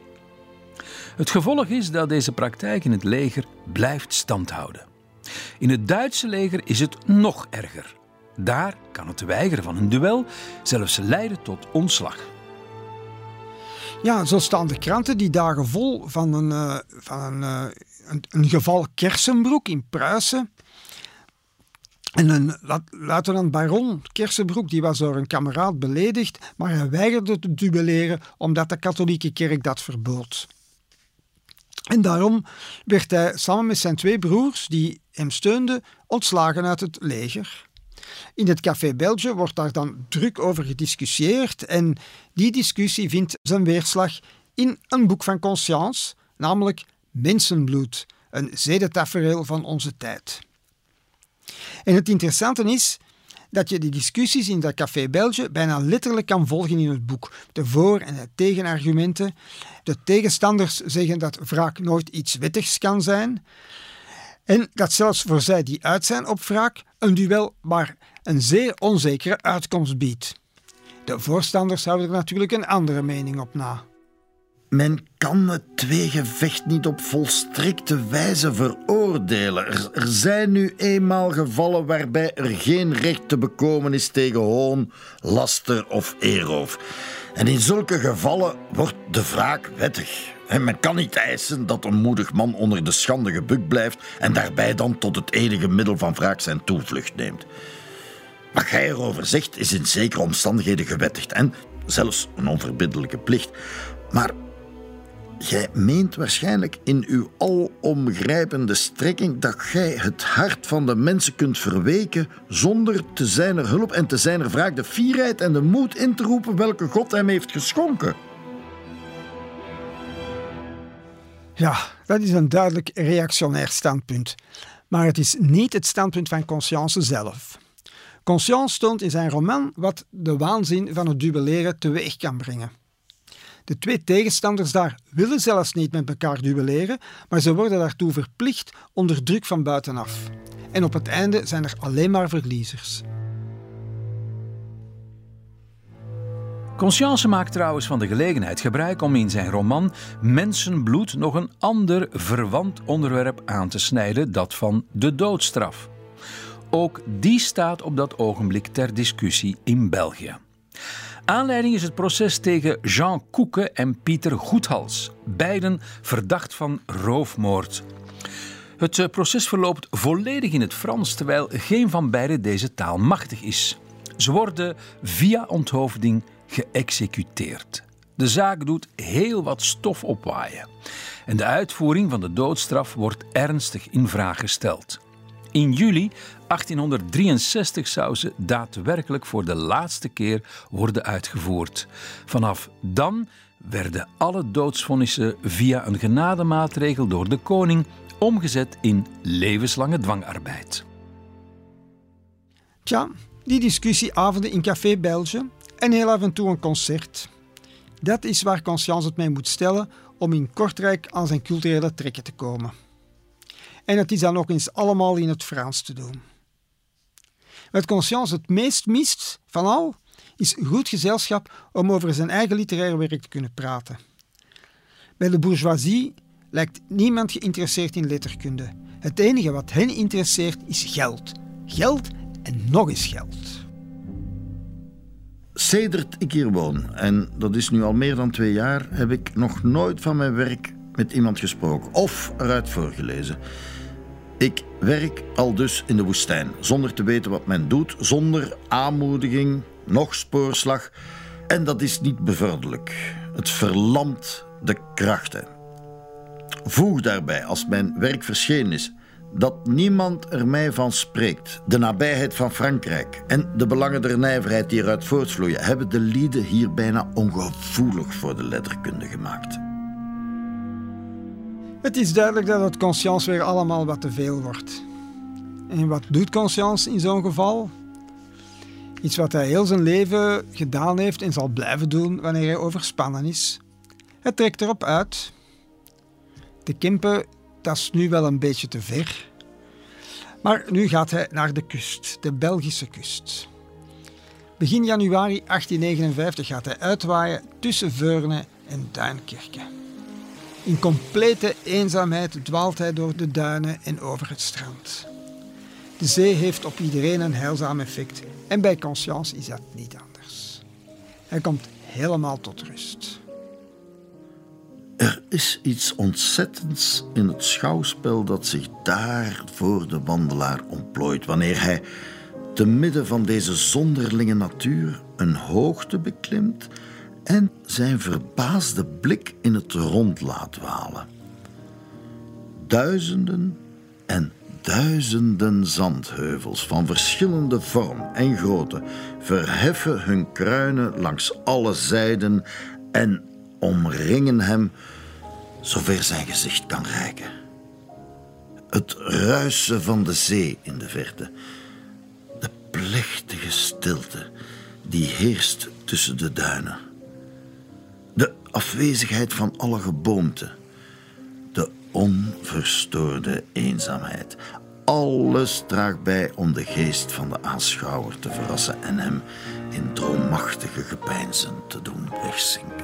Het gevolg is dat deze praktijk in het leger blijft standhouden. In het Duitse leger is het nog erger. Daar kan het weigeren van een duel zelfs leiden tot ontslag. Ja, zo staan de kranten die dagen vol van een, uh, van een, uh, een, een geval Kersenbroek in Pruisen. En een luitenant baron Kersenbroek die was door een kameraad beledigd, maar hij weigerde te duelleren omdat de katholieke kerk dat verbood. En daarom werd hij samen met zijn twee broers, die hem steunden, ontslagen uit het leger. In het Café Belge wordt daar dan druk over gediscussieerd en die discussie vindt zijn weerslag in een boek van Conscience, namelijk Mensenbloed, een zedentafereel van onze tijd. En het interessante is dat je die discussies in dat Café Belge bijna letterlijk kan volgen in het boek. De voor- en de tegenargumenten. De tegenstanders zeggen dat wraak nooit iets wettigs kan zijn. En dat zelfs voor zij die uit zijn op wraak een duel maar een zeer onzekere uitkomst biedt. De voorstanders houden er natuurlijk een andere mening op na. Men kan het tweegevecht niet op volstrekte wijze veroordelen. Er, er zijn nu eenmaal gevallen waarbij er geen recht te bekomen is tegen hoon, laster of eerroof. En in zulke gevallen wordt de wraak wettig. En men kan niet eisen dat een moedig man onder de schande gebukt blijft en daarbij dan tot het enige middel van wraak zijn toevlucht neemt. Wat jij erover zegt is in zekere omstandigheden gewettigd en zelfs een onverbiddelijke plicht. Maar jij meent waarschijnlijk in uw alomgrijpende strekking dat jij het hart van de mensen kunt verweken zonder te zijner hulp en te zijner wraak de fierheid en de moed in te roepen welke God hem heeft geschonken. Ja, dat is een duidelijk reactionair standpunt. Maar het is niet het standpunt van Conscience zelf. Conscience toont in zijn roman wat de waanzin van het duelleren teweeg kan brengen. De twee tegenstanders daar willen zelfs niet met elkaar duelleren, maar ze worden daartoe verplicht onder druk van buitenaf. En op het einde zijn er alleen maar verliezers. Conscience maakt trouwens van de gelegenheid gebruik om in zijn roman Mensenbloed nog een ander verwant onderwerp aan te snijden, dat van de doodstraf. Ook die staat op dat ogenblik ter discussie in België. Aanleiding is het proces tegen Jean Koeke en Pieter Goethals, beiden verdacht van roofmoord. Het proces verloopt volledig in het Frans, terwijl geen van beiden deze taal machtig is. Ze worden via onthoofding geëxecuteerd. De zaak doet heel wat stof opwaaien. En de uitvoering van de doodstraf wordt ernstig in vraag gesteld. In juli achttienhonderddrieënzestig zou ze daadwerkelijk voor de laatste keer worden uitgevoerd. Vanaf dan werden alle doodsvonnissen via een genademaatregel door de koning omgezet in levenslange dwangarbeid. Tja, die discussieavonden in Café Belge en heel af en toe een concert. Dat is waar Conscience het mee moet stellen om in Kortrijk aan zijn culturele trekken te komen. En het is dan nog eens allemaal in het Frans te doen. Wat Conscience het meest mist van al, is goed gezelschap om over zijn eigen literaire werk te kunnen praten. Bij de bourgeoisie lijkt niemand geïnteresseerd in letterkunde. Het enige wat hen interesseert is geld. Geld en nog eens geld. Sedert ik hier woon, en dat is nu al meer dan twee jaar, heb ik nog nooit van mijn werk met iemand gesproken of eruit voorgelezen. Ik werk al dus in de woestijn, zonder te weten wat men doet, zonder aanmoediging, nog spoorslag. En dat is niet bevorderlijk. Het verlamt de krachten. Voeg daarbij, als mijn werk verschenen is, dat niemand er mij van spreekt. De nabijheid van Frankrijk en de belangen der nijverheid die eruit voortvloeien, hebben de lieden hier bijna ongevoelig voor de letterkunde gemaakt. Het is duidelijk dat het Conscience weer allemaal wat te veel wordt. En wat doet Conscience in zo'n geval? Iets wat hij heel zijn leven gedaan heeft en zal blijven doen wanneer hij overspannen is. Hij trekt erop uit. De Kempen, dat is nu wel een beetje te ver. Maar nu gaat hij naar de kust, de Belgische kust. Begin januari achttien negenenvijftig gaat hij uitwaaien tussen Veurne en Duinkerke. In complete eenzaamheid dwaalt hij door de duinen en over het strand. De zee heeft op iedereen een heilzaam effect en bij Conscience is dat niet anders. Hij komt helemaal tot rust. Er is iets ontzettends in het schouwspel dat zich daar voor de wandelaar ontplooit, wanneer hij te midden van deze zonderlinge natuur een hoogte beklimt en zijn verbaasde blik in het rond laat dwalen. Duizenden en duizenden zandheuvels van verschillende vorm en grootte verheffen hun kruinen langs alle zijden en omringen hem zover zijn gezicht kan reiken. Het ruisen van de zee in de verte, de plechtige stilte die heerst tussen de duinen, de afwezigheid van alle geboomte, de onverstoorde eenzaamheid. Alles draagt bij om de geest van de aanschouwer te verrassen en hem in droomachtige gepeinzen te doen wegzinken.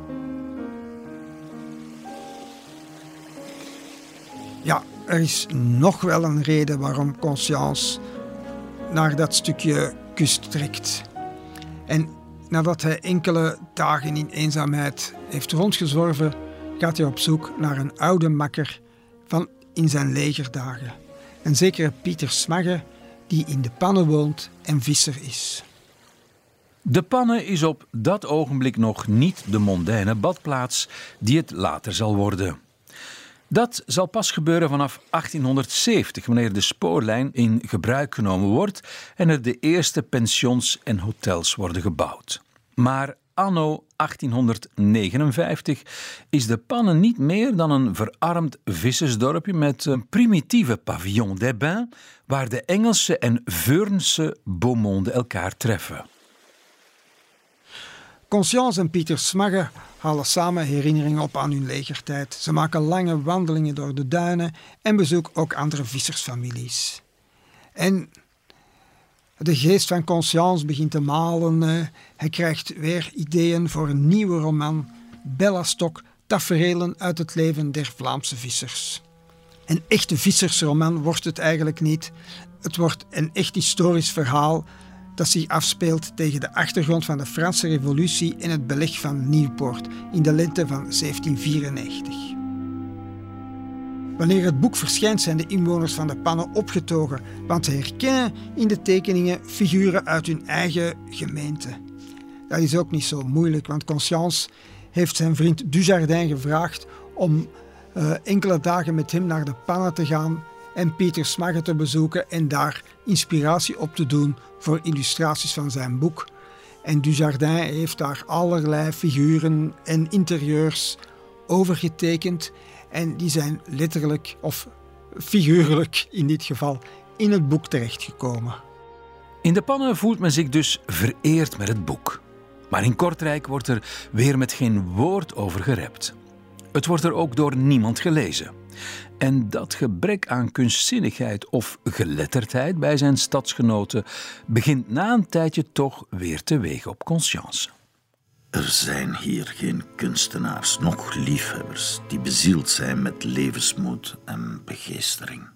Ja, er is nog wel een reden waarom Conscience naar dat stukje kust trekt. En nadat hij enkele dagen in eenzaamheid heeft rondgezworven, gaat hij op zoek naar een oude makker van in zijn legerdagen. Een zekere Pieter Smagge, die in de Pannen woont en visser is. De Pannen is op dat ogenblik nog niet de mondaine badplaats die het later zal worden. Dat zal pas gebeuren vanaf achttienhonderdzeventig, wanneer de spoorlijn in gebruik genomen wordt en er de eerste pensions en hotels worden gebouwd. Maar anno achttienhonderdnegenenvijftig is de Pannen niet meer dan een verarmd vissersdorpje met een primitieve pavillon des Bains, waar de Engelse en Veurnse beaumonde elkaar treffen. Conscience en Pieter Smagge halen samen herinneringen op aan hun legertijd. Ze maken lange wandelingen door de duinen en bezoeken ook andere vissersfamilies. En de geest van Conscience begint te malen. Hij krijgt weer ideeën voor een nieuwe roman, Bellastok, taferelen uit het leven der Vlaamse vissers. Een echte vissersroman wordt het eigenlijk niet. Het wordt een echt historisch verhaal dat zich afspeelt tegen de achtergrond van de Franse Revolutie en het beleg van Nieuwpoort in de lente van zeventien vierennegentig. Wanneer het boek verschijnt zijn de inwoners van de Pannen opgetogen, want ze herkennen in de tekeningen figuren uit hun eigen gemeente. Dat is ook niet zo moeilijk, want Conscience heeft zijn vriend Dujardin gevraagd om uh, enkele dagen met hem naar de Panne te gaan en Pieter Smagge te bezoeken en daar inspiratie op te doen voor illustraties van zijn boek. En Dujardin heeft daar allerlei figuren en interieurs over getekend en die zijn letterlijk of figuurlijk in dit geval in het boek terechtgekomen. In de Panne voelt men zich dus vereerd met het boek. Maar in Kortrijk wordt er weer met geen woord over gerept. Het wordt er ook door niemand gelezen. En dat gebrek aan kunstzinnigheid of geletterdheid bij zijn stadsgenoten begint na een tijdje toch weer te wegen op Conscience. Er zijn hier geen kunstenaars, noch liefhebbers die bezield zijn met levensmoed en begeestering.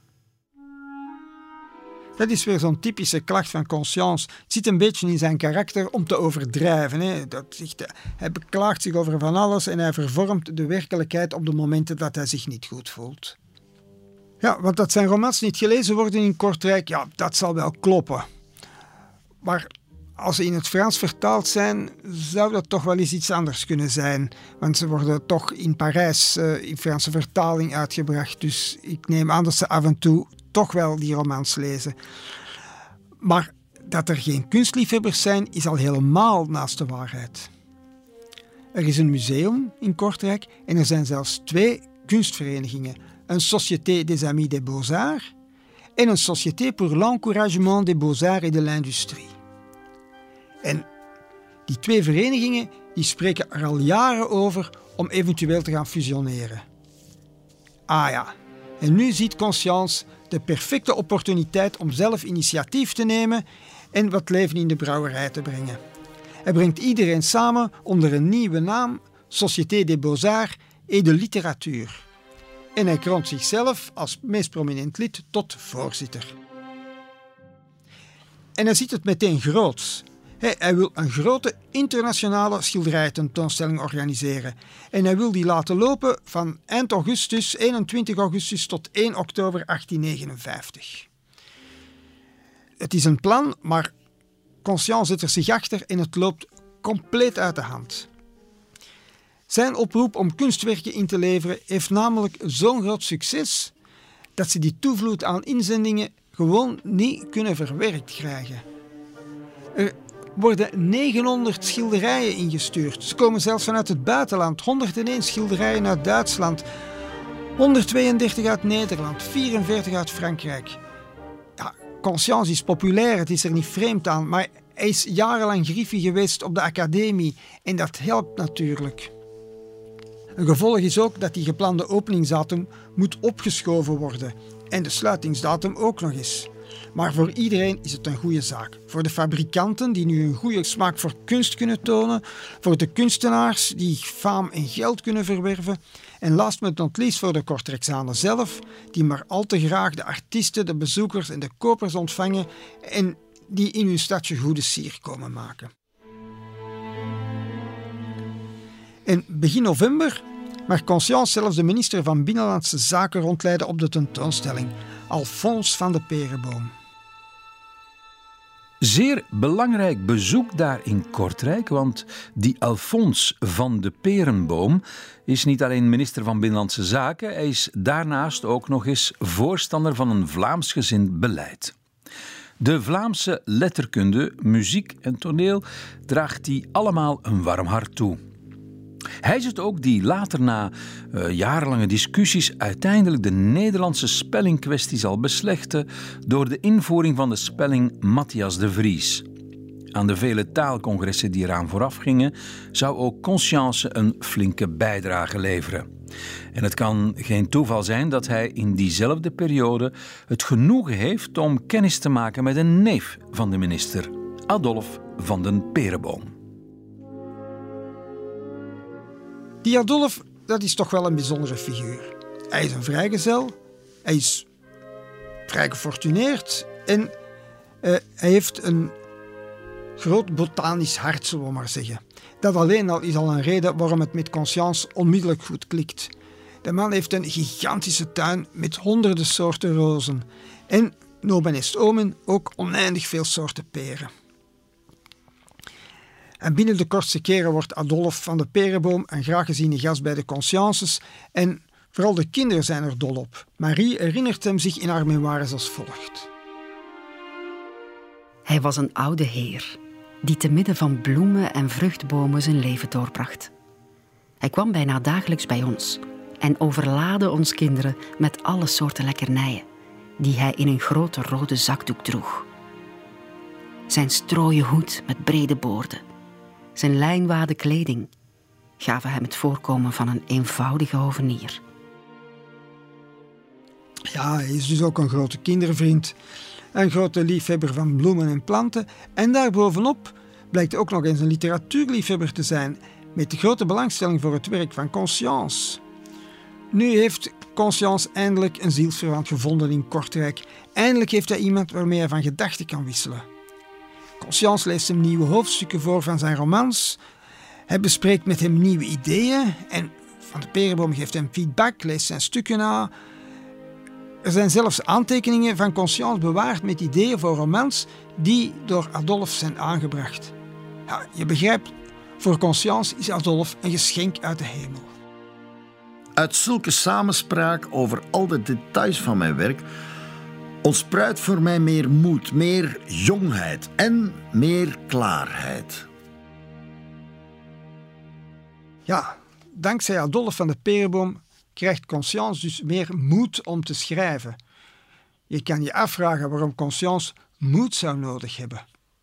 Dat is weer zo'n typische klacht van Conscience. Het zit een beetje in zijn karakter om te overdrijven. Hè. Dat zegt, hij beklaagt zich over van alles en hij vervormt de werkelijkheid op de momenten dat hij zich niet goed voelt. Ja, want dat zijn romans niet gelezen worden in Kortrijk, ja, dat zal wel kloppen. Maar als ze in het Frans vertaald zijn, zou dat toch wel eens iets anders kunnen zijn. Want ze worden toch in Parijs uh, in Franse vertaling uitgebracht. Dus ik neem aan dat ze af en toe toch wel die romans lezen. Maar dat er geen kunstliefhebbers zijn, is al helemaal naast de waarheid. Er is een museum in Kortrijk en er zijn zelfs twee kunstverenigingen. Een Société des Amis des Beaux-Arts en een Société pour l'encouragement des Beaux-Arts et de l'Industrie. En die twee verenigingen die spreken er al jaren over om eventueel te gaan fusioneren. Ah ja, en nu ziet Conscience de perfecte opportuniteit om zelf initiatief te nemen en wat leven in de brouwerij te brengen. Hij brengt iedereen samen onder een nieuwe naam, Société des Beaux-Arts et de Literatuur. En hij kroont zichzelf als meest prominent lid tot voorzitter. En hij ziet het meteen groots. Hij wil een grote internationale schilderijententoonstelling organiseren. En hij wil die laten lopen van eind augustus, eenentwintig augustus tot één oktober achttien negenenvijftig. Het is een plan, maar Conscience zet er zich achter en het loopt compleet uit de hand. Zijn oproep om kunstwerken in te leveren heeft namelijk zo'n groot succes dat ze die toevloed aan inzendingen gewoon niet kunnen verwerkt krijgen. Er worden negenhonderd schilderijen ingestuurd. Ze komen zelfs vanuit het buitenland. honderdéén schilderijen uit Duitsland, honderdtweeëndertig uit Nederland, vierenveertig uit Frankrijk. Ja, Conscience is populair, het is er niet vreemd aan, maar hij is jarenlang griffie geweest op de academie en dat helpt natuurlijk. Een gevolg is ook dat die geplande openingsdatum moet opgeschoven worden en de sluitingsdatum ook nog eens. Maar voor iedereen is het een goede zaak. Voor de fabrikanten die nu een goede smaak voor kunst kunnen tonen, voor de kunstenaars die faam en geld kunnen verwerven en last but not least voor de Kortrijksanen zelf, die maar al te graag de artiesten, de bezoekers en de kopers ontvangen en die in hun stadje goede sier komen maken. En begin november mag Conscience zelfs de minister van Binnenlandse Zaken rondleiden op de tentoonstelling, Alphonse van de Perenboom. Zeer belangrijk bezoek daar in Kortrijk, want die Alphonse van de Perenboom is niet alleen minister van Binnenlandse Zaken, hij is daarnaast ook nog eens voorstander van een Vlaamsgezind beleid. De Vlaamse letterkunde, muziek en toneel draagt hij allemaal een warm hart toe. Hij is het ook die later na uh, jarenlange discussies uiteindelijk de Nederlandse spellingkwestie zal beslechten door de invoering van de spelling Matthias de Vries. Aan de vele taalcongressen die eraan vooraf gingen, zou ook Conscience een flinke bijdrage leveren. En het kan geen toeval zijn dat hij in diezelfde periode het genoegen heeft om kennis te maken met een neef van de minister, Adolphe van den Perenboom. Die Adolphe, dat is toch wel een bijzondere figuur. Hij is een vrijgezel, hij is vrij gefortuneerd en uh, hij heeft een groot botanisch hart, zullen we maar zeggen. Dat alleen al is al een reden waarom het met Conscience onmiddellijk goed klikt. De man heeft een gigantische tuin met honderden soorten rozen en, nomen est omen, ook oneindig veel soorten peren. En binnen de kortste keren wordt Adolf van de Perenboom een graag geziene gast bij de Consciences en vooral de kinderen zijn er dol op. Marie herinnert hem zich in haar memoires als volgt. Hij was een oude heer die te midden van bloemen en vruchtbomen zijn leven doorbracht. Hij kwam bijna dagelijks bij ons en overlaadde ons kinderen met alle soorten lekkernijen die hij in een grote rode zakdoek droeg. Zijn strooien hoed met brede boorden, zijn lijnwaden kleding gaven hem het voorkomen van een eenvoudige hovenier. Ja, hij is dus ook een grote kindervriend, een grote liefhebber van bloemen en planten en daarbovenop blijkt ook nog eens een literatuurliefhebber te zijn met de grote belangstelling voor het werk van Conscience. Nu heeft Conscience eindelijk een zielsverwant gevonden in Kortrijk. Eindelijk heeft hij iemand waarmee hij van gedachten kan wisselen. Conscience leest hem nieuwe hoofdstukken voor van zijn romans. Hij bespreekt met hem nieuwe ideeën en Van de Perenboom geeft hem feedback, leest zijn stukken na. Er zijn zelfs aantekeningen van Conscience bewaard met ideeën voor romans die door Adolf zijn aangebracht. Ja, je begrijpt, voor Conscience is Adolf een geschenk uit de hemel. Uit zulke samenspraak over al de details van mijn werk ontspruit voor mij meer moed, meer jongheid en meer klaarheid. Ja, dankzij Adolf van de Perenboom krijgt Conscience dus meer moed om te schrijven. Je kan je afvragen waarom Conscience moed zou nodig hebben.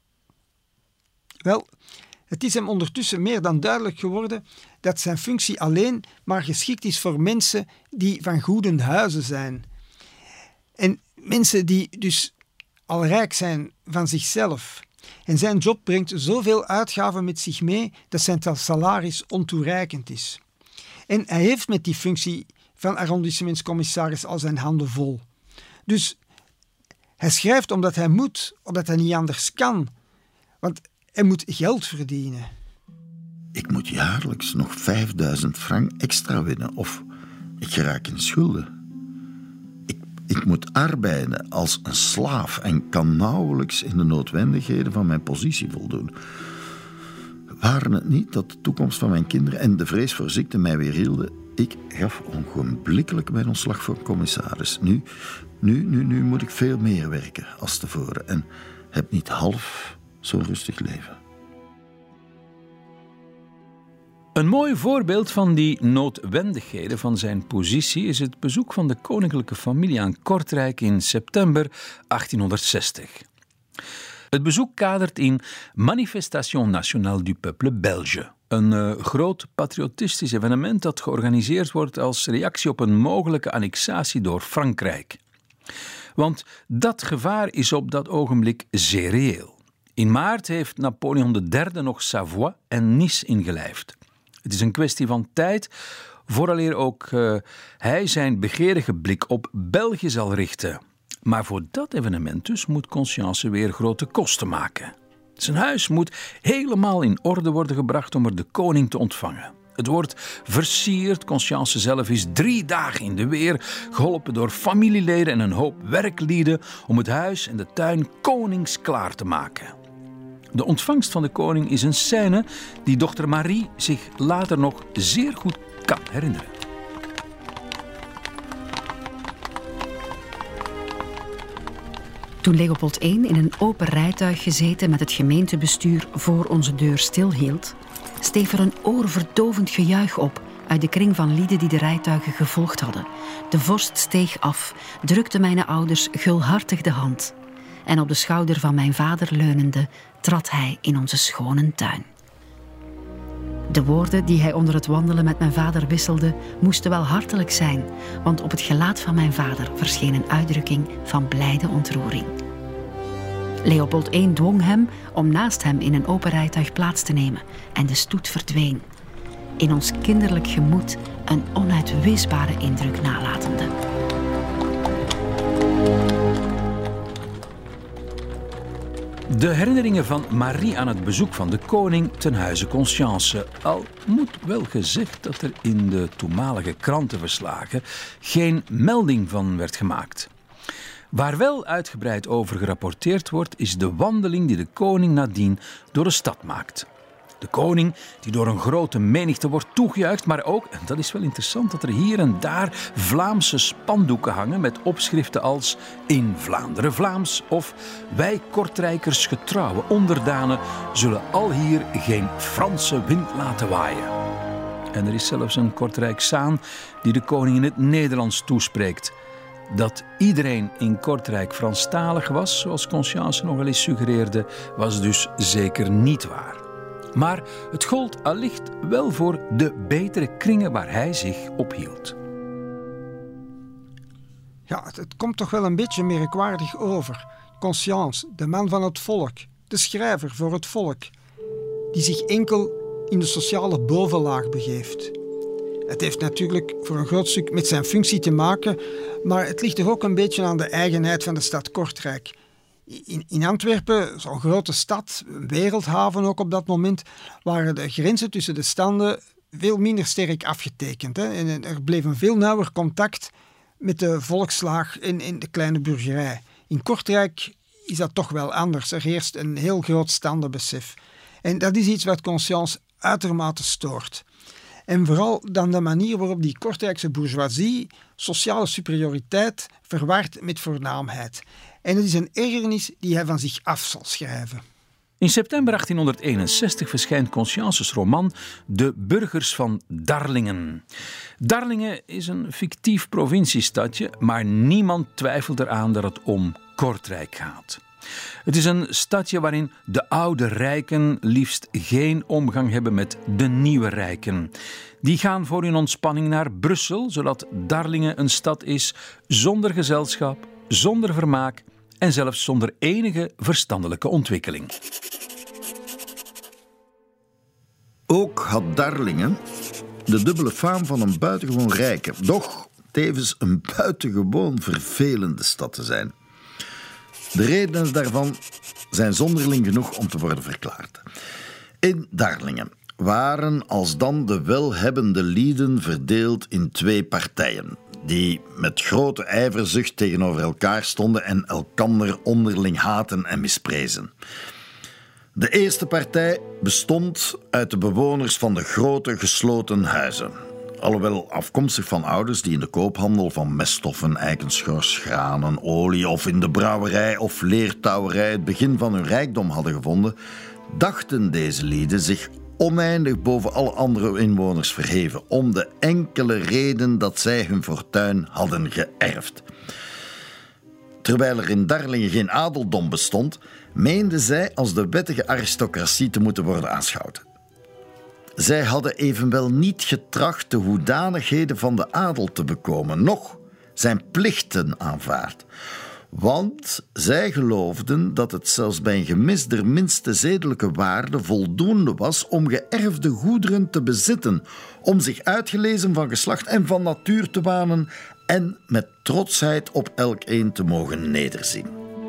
Wel, het is hem ondertussen meer dan duidelijk geworden dat zijn functie alleen maar geschikt is voor mensen die van goeden huizen zijn. En mensen die dus al rijk zijn van zichzelf. En zijn job brengt zoveel uitgaven met zich mee dat zijn salaris ontoereikend is. En hij heeft met die functie van arrondissementscommissaris al zijn handen vol. Dus hij schrijft omdat hij moet, omdat hij niet anders kan. Want hij moet geld verdienen. Ik moet jaarlijks nog vijfduizend frank extra winnen of ik geraak in schulden. Ik, ik moet arbeiden als een slaaf en kan nauwelijks in de noodwendigheden van mijn positie voldoen. Waren het niet dat de toekomst van mijn kinderen en de vrees voor ziekte mij weerhielden, ik gaf ogenblikkelijk mijn ontslag voor commissaris. Nu, nu, nu, nu moet ik veel meer werken als tevoren en heb niet half zo'n rustig leven. Een mooi voorbeeld van die noodwendigheden van zijn positie is het bezoek van de koninklijke familie aan Kortrijk in september achttienhonderdzestig. Het bezoek kadert in Manifestation Nationale du Peuple Belge, een uh, groot patriotistisch evenement dat georganiseerd wordt als reactie op een mogelijke annexatie door Frankrijk. Want dat gevaar is op dat ogenblik zeer reëel. In maart heeft Napoleon de derde nog Savoie en Nice ingelijfd. Het is een kwestie van tijd vooraleer ook uh, hij zijn begeerige blik op België zal richten. Maar voor dat evenement dus moet Conscience weer grote kosten maken. Zijn huis moet helemaal in orde worden gebracht om er de koning te ontvangen. Het wordt versierd, Conscience zelf is drie dagen in de weer, geholpen door familieleden en een hoop werklieden om het huis en de tuin koningsklaar te maken. De ontvangst van de koning is een scène die dochter Marie zich later nog zeer goed kan herinneren. Toen Leopold de Eerste in een open rijtuig gezeten met het gemeentebestuur voor onze deur stilhield, steeg er een oorverdovend gejuich op uit de kring van lieden die de rijtuigen gevolgd hadden. De vorst steeg af, drukte mijn ouders gulhartig de hand en op de schouder van mijn vader leunende trad hij in onze schone tuin. De woorden die hij onder het wandelen met mijn vader wisselde moesten wel hartelijk zijn, want op het gelaat van mijn vader verscheen een uitdrukking van blijde ontroering. Leopold de Eerste dwong hem om naast hem in een open rijtuig plaats te nemen en de stoet verdween, in ons kinderlijk gemoed een onuitwisbare indruk nalatende. De herinneringen van Marie aan het bezoek van de koning ten huize Conscience. Al moet wel gezegd dat er in de toenmalige krantenverslagen geen melding van werd gemaakt. Waar wel uitgebreid over gerapporteerd wordt, is de wandeling die de koning nadien door de stad maakt. De koning die door een grote menigte wordt toegejuicht, maar ook, en dat is wel interessant, dat er hier en daar Vlaamse spandoeken hangen met opschriften als in Vlaanderen Vlaams of wij Kortrijkers getrouwe onderdanen zullen al hier geen Franse wind laten waaien. En er is zelfs een Kortrijksaan die de koning in het Nederlands toespreekt. Dat iedereen in Kortrijk Franstalig was, zoals Conscience nog wel eens suggereerde, was dus zeker niet waar. Maar het gold allicht wel voor de betere kringen waar hij zich ophield. Ja, het, het komt toch wel een beetje merkwaardig over. Conscience, de man van het volk, de schrijver voor het volk, die zich enkel in de sociale bovenlaag begeeft. Het heeft natuurlijk voor een groot stuk met zijn functie te maken, maar het ligt er ook een beetje aan de eigenheid van de stad Kortrijk. In, in Antwerpen, zo'n grote stad, een wereldhaven ook op dat moment, waren de grenzen tussen de standen veel minder sterk afgetekend. Hè? En er bleef een veel nauwer contact met de volkslaag en, en de kleine burgerij. In Kortrijk is dat toch wel anders. Er heerst een heel groot standenbesef. En dat is iets wat Conscience uitermate stoort. En vooral dan de manier waarop die Kortrijkse bourgeoisie sociale superioriteit verward met voornaamheid. En het is een ergernis die hij van zich af zal schrijven. In september achttienhonderdeenenzestig verschijnt Conscience's roman De Burgers van Darlingen. Darlingen is een fictief provinciestadje, maar niemand twijfelt eraan dat het om Kortrijk gaat. Het is een stadje waarin de oude rijken liefst geen omgang hebben met de nieuwe rijken. Die gaan voor hun ontspanning naar Brussel, zodat Darlingen een stad is zonder gezelschap, zonder vermaak en zelfs zonder enige verstandelijke ontwikkeling. Ook had Darlingen de dubbele faam van een buitengewoon rijke, doch tevens een buitengewoon vervelende stad te zijn. De redenen daarvan zijn zonderling genoeg om te worden verklaard. In Darlingen waren alsdan de welhebbende lieden verdeeld in twee partijen, die met grote ijverzucht tegenover elkaar stonden en elkander onderling haten en misprezen. De eerste partij bestond uit de bewoners van de grote gesloten huizen. Alhoewel afkomstig van ouders die in de koophandel van meststoffen, eikenschors, granen, olie of in de brouwerij of leertouwerij het begin van hun rijkdom hadden gevonden, dachten deze lieden zich oneindig boven alle andere inwoners verheven, om de enkele reden dat zij hun fortuin hadden geërfd. Terwijl er in Darlingen geen adeldom bestond, meenden zij als de wettige aristocratie te moeten worden aanschouwd. Zij hadden evenwel niet getracht de hoedanigheden van de adel te bekomen, noch zijn plichten aanvaard. Want zij geloofden dat het zelfs bij een gemis der minste zedelijke waarde voldoende was om geërfde goederen te bezitten, om zich uitgelezen van geslacht en van natuur te wanen en met trotsheid op elkeen te mogen nederzien.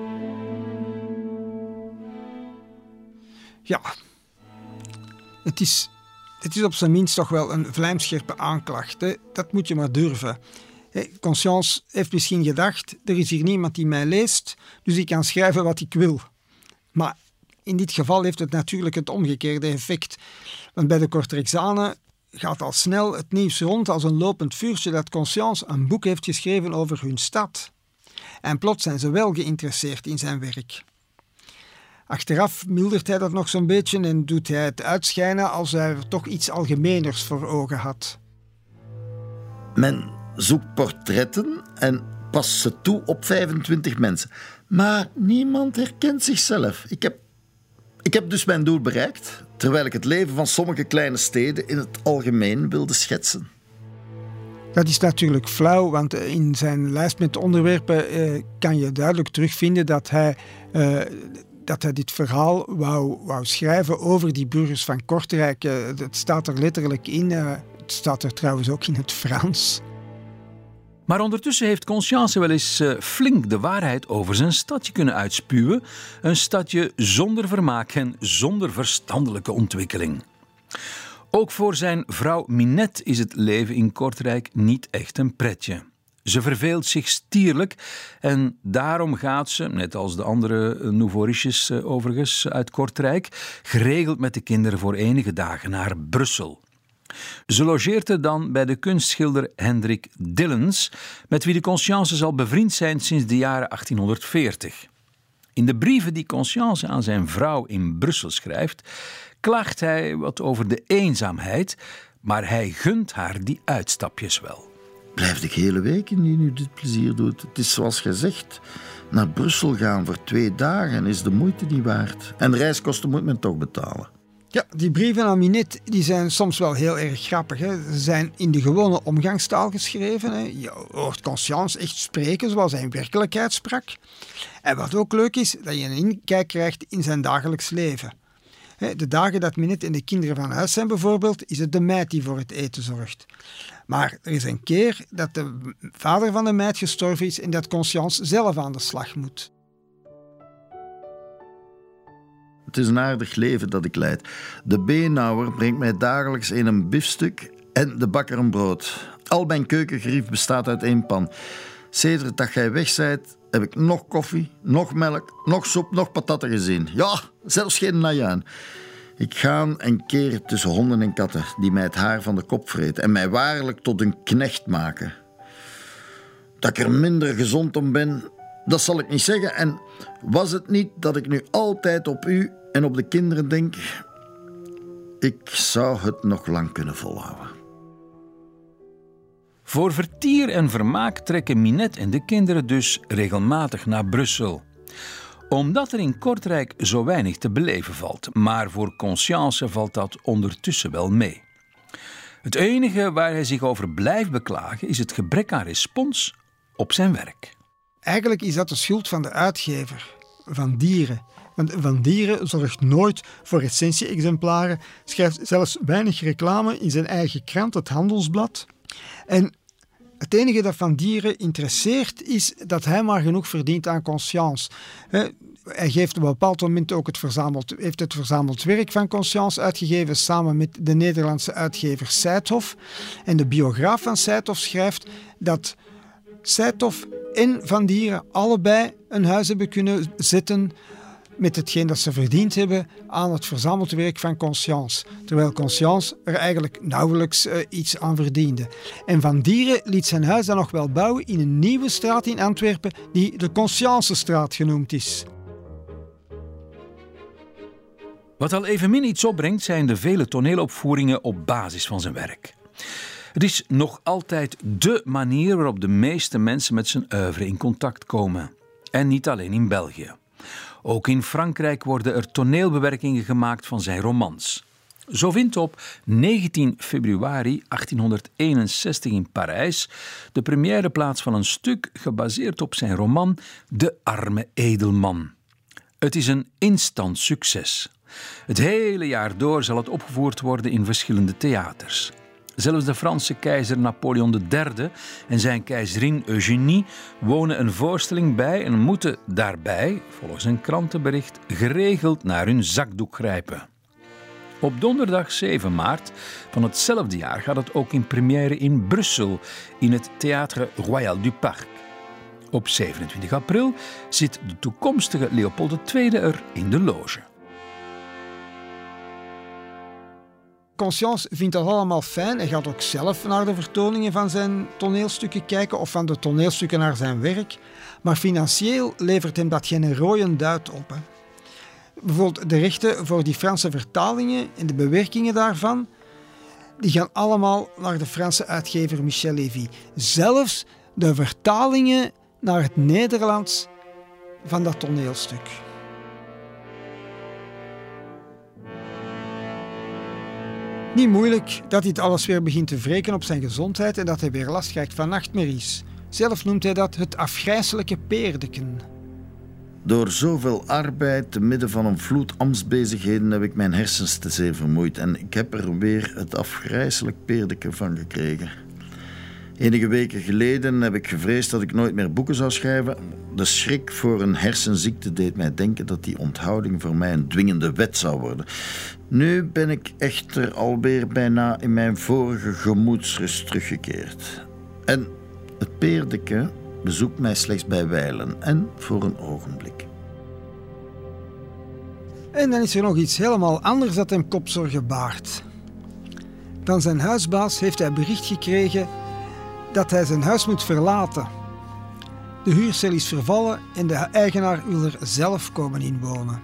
Ja, het is, het is op zijn minst toch wel een vlijmscherpe aanklacht. Hè? Dat moet je maar durven. Conscience heeft misschien gedacht, er is hier niemand die mij leest, dus ik kan schrijven wat ik wil. Maar in dit geval heeft het natuurlijk het omgekeerde effect. Want bij de Kortrijksanen gaat al snel het nieuws rond als een lopend vuurtje dat Conscience een boek heeft geschreven over hun stad. En plots zijn ze wel geïnteresseerd in zijn werk. Achteraf mildert hij dat nog zo'n beetje en doet hij het uitschijnen als hij er toch iets algemeners voor ogen had. Men zoekt portretten en past ze toe op vijfentwintig mensen. Maar niemand herkent zichzelf. Ik heb, ik heb dus mijn doel bereikt, terwijl ik het leven van sommige kleine steden in het algemeen wilde schetsen. Dat is natuurlijk flauw, want in zijn lijst met onderwerpen eh, kan je duidelijk terugvinden dat hij, eh, dat hij dit verhaal wou, wou schrijven over die burgers van Kortrijk. Uh, het staat er letterlijk in. Uh, het staat er trouwens ook in het Frans. Maar ondertussen heeft Conscience wel eens uh, flink de waarheid over zijn stadje kunnen uitspuwen. Een stadje zonder vermaak en zonder verstandelijke ontwikkeling. Ook voor zijn vrouw Minette is het leven in Kortrijk niet echt een pretje. Ze verveelt zich stierlijk en daarom gaat ze, net als de andere nouveau riches overigens uit Kortrijk, geregeld met de kinderen voor enige dagen naar Brussel. Ze logeert er dan bij de kunstschilder Hendrik Dillens, met wie de Conscience zal bevriend zijn sinds de jaren achttienhonderdveertig. In de brieven die Conscience aan zijn vrouw in Brussel schrijft, klaagt hij wat over de eenzaamheid, maar hij gunt haar die uitstapjes wel. Blijf de hele week indien u dit plezier doet. Het is zoals gezegd, naar Brussel gaan voor twee dagen is de moeite niet waard. En de reiskosten moet men toch betalen. Ja, die brieven aan Minette die zijn soms wel heel erg grappig. Hè. Ze zijn in de gewone omgangstaal geschreven. Hè. Je hoort Conscience echt spreken zoals hij in werkelijkheid sprak. En wat ook leuk is, dat je een inkijk krijgt in zijn dagelijks leven. De dagen dat Minette en de kinderen van huis zijn bijvoorbeeld, is het de meid die voor het eten zorgt. Maar er is een keer dat de vader van de meid gestorven is en dat Conscience zelf aan de slag moet. Het is een aardig leven dat ik leid. De beenhouwer brengt mij dagelijks in een biefstuk en de bakker een brood. Al mijn keukengerief bestaat uit één pan. Sedert dat jij weg zijt, heb ik nog koffie, nog melk, nog soep, nog patatten gezien. Ja, zelfs geen najuin. Ik ga en keer tussen honden en katten die mij het haar van de kop vreten en mij waarlijk tot een knecht maken. Dat ik er minder gezond om ben, dat zal ik niet zeggen. En was het niet dat ik nu altijd op u en op de kinderen denk, ik zou het nog lang kunnen volhouden. Voor vertier en vermaak trekken Minette en de kinderen dus regelmatig naar Brussel. Omdat er in Kortrijk zo weinig te beleven valt, maar voor Conscience valt dat ondertussen wel mee. Het enige waar hij zich over blijft beklagen is het gebrek aan respons op zijn werk. Eigenlijk is dat de schuld van de uitgever, van Dieren. Want Van Dieren zorgt nooit voor recensie-exemplaren, schrijft zelfs weinig reclame in zijn eigen krant, het Handelsblad. En het enige dat Van Dieren interesseert is dat hij maar genoeg verdient aan Conscience. Hij geeft op een bepaald moment ook het verzameld, heeft het verzameld werk van Conscience uitgegeven samen met de Nederlandse uitgever Seithof. En de biograaf van Seithof schrijft dat Seithof en Van Dieren allebei een huis hebben kunnen zetten met hetgeen dat ze verdiend hebben aan het verzameld werk van Conscience. Terwijl Conscience er eigenlijk nauwelijks uh, iets aan verdiende. En Van Dieren liet zijn huis dan nog wel bouwen in een nieuwe straat in Antwerpen die de Consciencestraat genoemd is. Wat al evenmin iets opbrengt zijn de vele toneelopvoeringen op basis van zijn werk. Het is nog altijd dé manier waarop de meeste mensen met zijn oeuvre in contact komen. En niet alleen in België. Ook in Frankrijk worden er toneelbewerkingen gemaakt van zijn romans. Zo vindt op negentien februari achttienhonderdeenenzestig in Parijs de première plaats van een stuk gebaseerd op zijn roman De arme edelman. Het is een instant succes. Het hele jaar door zal het opgevoerd worden in verschillende theaters. Zelfs de Franse keizer Napoleon de derde en zijn keizerin Eugénie wonen een voorstelling bij en moeten daarbij, volgens een krantenbericht, geregeld naar hun zakdoek grijpen. Op donderdag zeven maart van hetzelfde jaar gaat het ook in première in Brussel in het Théâtre Royal du Parc. Op zevenentwintig april zit de toekomstige Leopold de tweede er in de loge. Conscience vindt dat allemaal fijn. Hij gaat ook zelf naar de vertoningen van zijn toneelstukken kijken of van de toneelstukken naar zijn werk. Maar financieel levert hem dat geen rode duit op. Hè. Bijvoorbeeld de rechten voor die Franse vertalingen en de bewerkingen daarvan, die gaan allemaal naar de Franse uitgever Michel Lévy. Zelfs de vertalingen naar het Nederlands van dat toneelstuk. Niet moeilijk dat dit alles weer begint te wreken op zijn gezondheid en dat hij weer last krijgt van nachtmerries. Zelf noemt hij dat het afgrijselijke peerdeken. Door zoveel arbeid, te midden van een vloed ambtsbezigheden, heb ik mijn hersens te zeer vermoeid. En ik heb er weer het afgrijselijk peerdeken van gekregen. Enige weken geleden heb ik gevreesd dat ik nooit meer boeken zou schrijven. De schrik voor een hersenziekte deed mij denken dat die onthouding voor mij een dwingende wet zou worden. Nu ben ik echter alweer bijna in mijn vorige gemoedsrust teruggekeerd. En Het peerdeke bezoekt mij slechts bij wijlen en voor een ogenblik. En dan is er nog iets helemaal anders dat hem kopzorgen baart. Van zijn huisbaas heeft hij bericht gekregen dat hij zijn huis moet verlaten. De huurcel is vervallen en de eigenaar wil er zelf komen inwonen.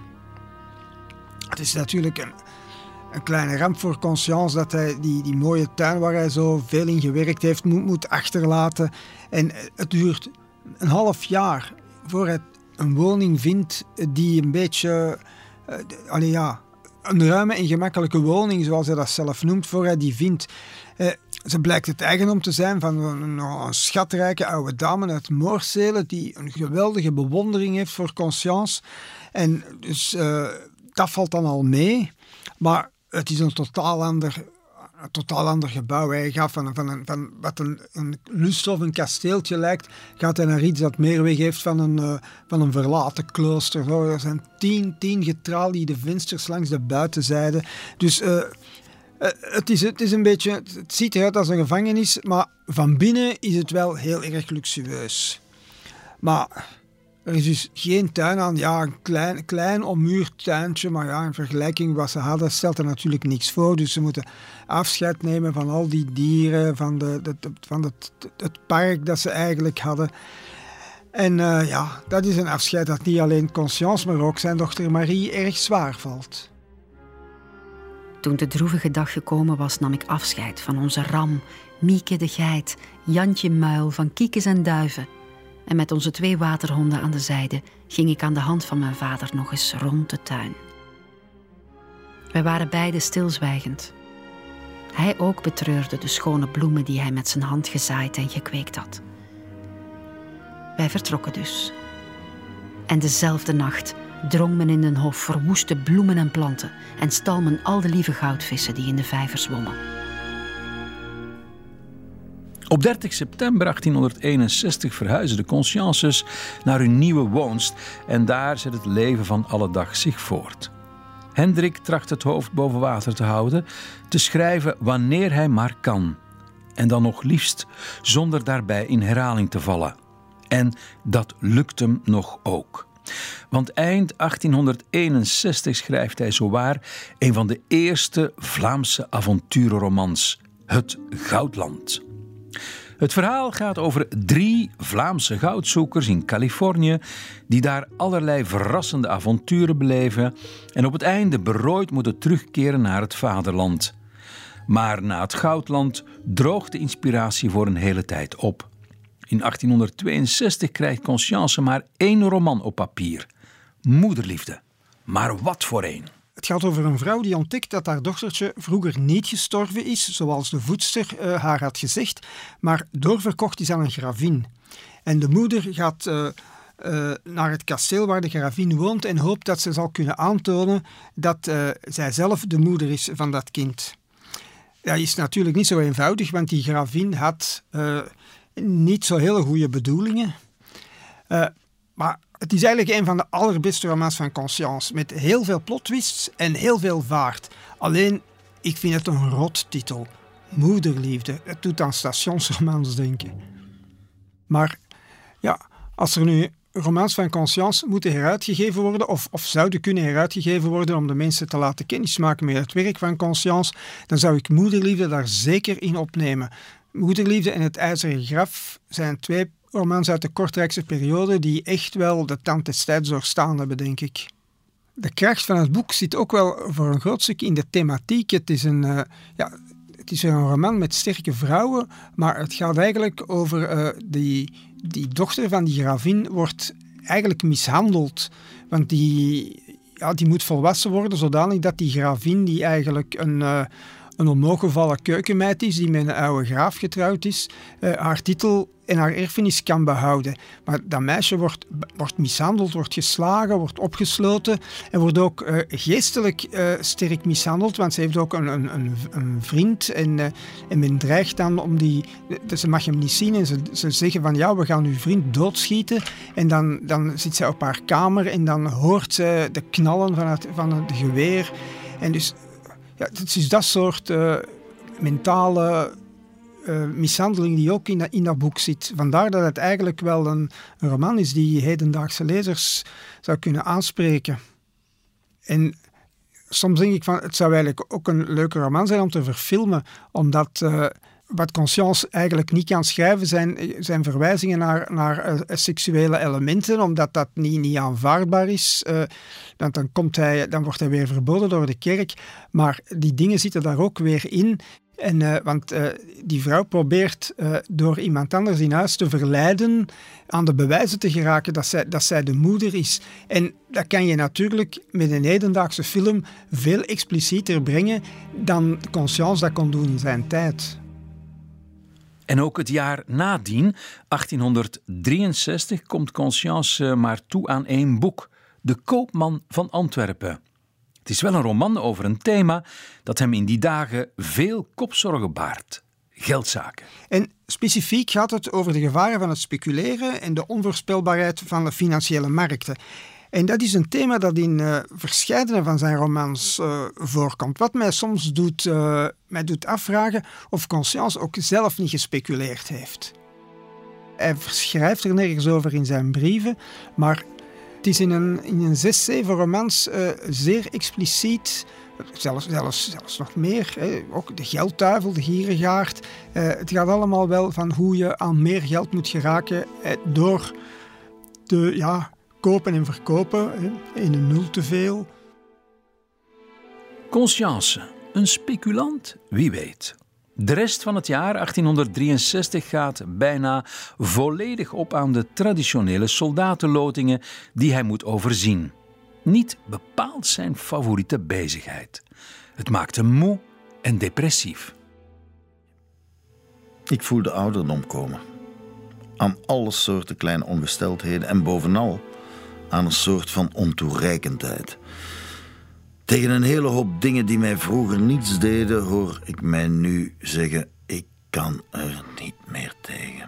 Het is natuurlijk een, een kleine ramp voor Conscience dat hij die, die mooie tuin waar hij zo veel in gewerkt heeft moet, moet achterlaten. En het duurt een half jaar voor hij een woning vindt die een beetje... Uh, allee, ja, een ruime en gemakkelijke woning, zoals hij dat zelf noemt, voor hij die vindt. Uh, ze blijkt het eigendom te zijn van een, een schatrijke oude dame uit Moorsele die een geweldige bewondering heeft voor Conscience. En dus uh, dat valt dan al mee. Maar het is een totaal ander, een totaal ander gebouw. Hij gaat van, van, een, van wat een, een lust of een kasteeltje lijkt, gaat hij naar iets dat meer weg heeft van een, uh, van een verlaten klooster. Zo. Er zijn tien, tien getraliede vensters langs de buitenzijde. Dus uh, uh, het, is, het is een beetje, het ziet eruit als een gevangenis, maar van binnen is het wel heel erg luxueus. Maar er is dus geen tuin aan. Ja, een klein, klein ommuurd tuintje, maar ja, in vergelijking wat ze hadden, stelt er natuurlijk niks voor. Dus ze moeten afscheid nemen van al die dieren, van, de, de, de, van het, het park dat ze eigenlijk hadden. En uh, ja, dat is een afscheid dat niet alleen Conscience, maar ook zijn dochter Marie erg zwaar valt. Toen de droevige dag gekomen was, nam ik afscheid van onze ram, Mieke de geit, Jantje Muil, van Kiekes en Duiven. En met onze twee waterhonden aan de zijde ging ik aan de hand van mijn vader nog eens rond de tuin. Wij waren beiden stilzwijgend. Hij ook betreurde de schone bloemen die hij met zijn hand gezaaid en gekweekt had. Wij vertrokken dus. En dezelfde nacht drong men in den hof, verwoeste bloemen en planten en stal men al de lieve goudvissen die in de vijver zwommen. Op dertig september achttienhonderdeenenzestig verhuizen de Consciences naar hun nieuwe woonst en daar zet het leven van alle dag zich voort. Hendrik tracht het hoofd boven water te houden, te schrijven wanneer hij maar kan. En dan nog liefst zonder daarbij in herhaling te vallen. En dat lukt hem nog ook. Want eind achttienhonderdeenenzestig schrijft hij zowaar een van de eerste Vlaamse avonturenromans, Het Goudland. Het verhaal gaat over drie Vlaamse goudzoekers in Californië die daar allerlei verrassende avonturen beleven en op het einde berooid moeten terugkeren naar het vaderland. Maar na het Goudland droogt de inspiratie voor een hele tijd op. In achttienhonderdtweeënzestig krijgt Conscience maar één roman op papier. Moederliefde. Maar wat voor een? Het gaat over een vrouw die ontdekt dat haar dochtertje vroeger niet gestorven is, zoals de voedster uh, haar had gezegd, maar doorverkocht is aan een gravin. En de moeder gaat uh, uh, naar het kasteel waar de gravin woont en hoopt dat ze zal kunnen aantonen dat uh, zij zelf de moeder is van dat kind. Dat is natuurlijk niet zo eenvoudig, want die gravin had uh, niet zo hele goede bedoelingen. Uh, maar het is eigenlijk een van de allerbeste romans van Conscience, met heel veel plot-twists en heel veel vaart. Alleen, ik vind het een rottitel. Moederliefde. Het doet aan stationsromans denken. Maar ja, als er nu romans van Conscience moeten heruitgegeven worden, of, of zouden kunnen heruitgegeven worden om de mensen te laten kennismaken met het werk van Conscience, dan zou ik Moederliefde daar zeker in opnemen. Moederliefde en Het IJzeren Graf zijn twee romans uit de Kortrijkse periode die echt wel de tand des tijds doorstaan hebben, denk ik. De kracht van het boek zit ook wel voor een groot stuk in de thematiek. Het is een, uh, ja, het is een roman met sterke vrouwen, maar het gaat eigenlijk over uh, die, die dochter van die gravin wordt eigenlijk mishandeld. Want die, ja, die moet volwassen worden zodanig dat die gravin, die eigenlijk een... Uh, een onmoggevallen keukenmeid is die met een oude graaf getrouwd is, uh, haar titel en haar erfenis kan behouden. Maar dat meisje wordt, wordt mishandeld, wordt geslagen, wordt opgesloten en wordt ook uh, geestelijk uh, sterk mishandeld, want ze heeft ook een, een, een, een vriend en, uh, en men dreigt dan om die... Ze mag hem niet zien en ze, ze zeggen van ja, we gaan uw vriend doodschieten en dan, dan zit zij op haar kamer en dan hoort ze de knallen van het, van het geweer en dus... Ja, het is dat soort uh, mentale uh, mishandeling die ook in dat, in dat boek zit. Vandaar dat het eigenlijk wel een, een roman is die hedendaagse lezers zou kunnen aanspreken. En soms denk ik van, het zou eigenlijk ook een leuke roman zijn om te verfilmen, omdat uh, wat Conscience eigenlijk niet kan schrijven zijn, zijn verwijzingen naar, naar uh, seksuele elementen, omdat dat niet, niet aanvaardbaar is. Uh, dan, dan, komt hij, dan wordt hij weer verboden door de kerk. Maar die dingen zitten daar ook weer in. En, uh, want uh, die vrouw probeert uh, door iemand anders in huis te verleiden aan de bewijzen te geraken dat zij, dat zij de moeder is. En dat kan je natuurlijk met een hedendaagse film veel explicieter brengen dan Conscience dat kon doen in zijn tijd. En ook het jaar nadien, achttienhonderddrieënzestig, komt Conscience maar toe aan één boek. De Koopman van Antwerpen. Het is wel een roman over een thema dat hem in die dagen veel kopzorgen baart. Geldzaken. En specifiek gaat het over de gevaren van het speculeren en de onvoorspelbaarheid van de financiële markten. En dat is een thema dat in uh, verscheidene van zijn romans uh, voorkomt. Wat mij soms doet, uh, mij doet afvragen of Conscience ook zelf niet gespeculeerd heeft. Hij schrijft er nergens over in zijn brieven, maar het is in een, in een zes, zeven romans uh, zeer expliciet, zelfs, zelfs, zelfs nog meer. Hè. Ook de geldduivel, de gierigaard. Uh, het gaat allemaal wel van hoe je aan meer geld moet geraken uh, door de ja, kopen en verkopen. Hè. In een nul te veel. Conscience, een speculant? Wie weet. De rest van het jaar achttienhonderddrieënzestig gaat bijna volledig op aan de traditionele soldatenlotingen die hij moet overzien. Niet bepaald zijn favoriete bezigheid. Het maakt hem moe en depressief. Ik voel de ouderdom komen. Aan alle soorten kleine ongesteldheden en bovenal aan een soort van ontoereikendheid. Tegen een hele hoop dingen die mij vroeger niets deden, hoor ik mij nu zeggen, ik kan er niet meer tegen.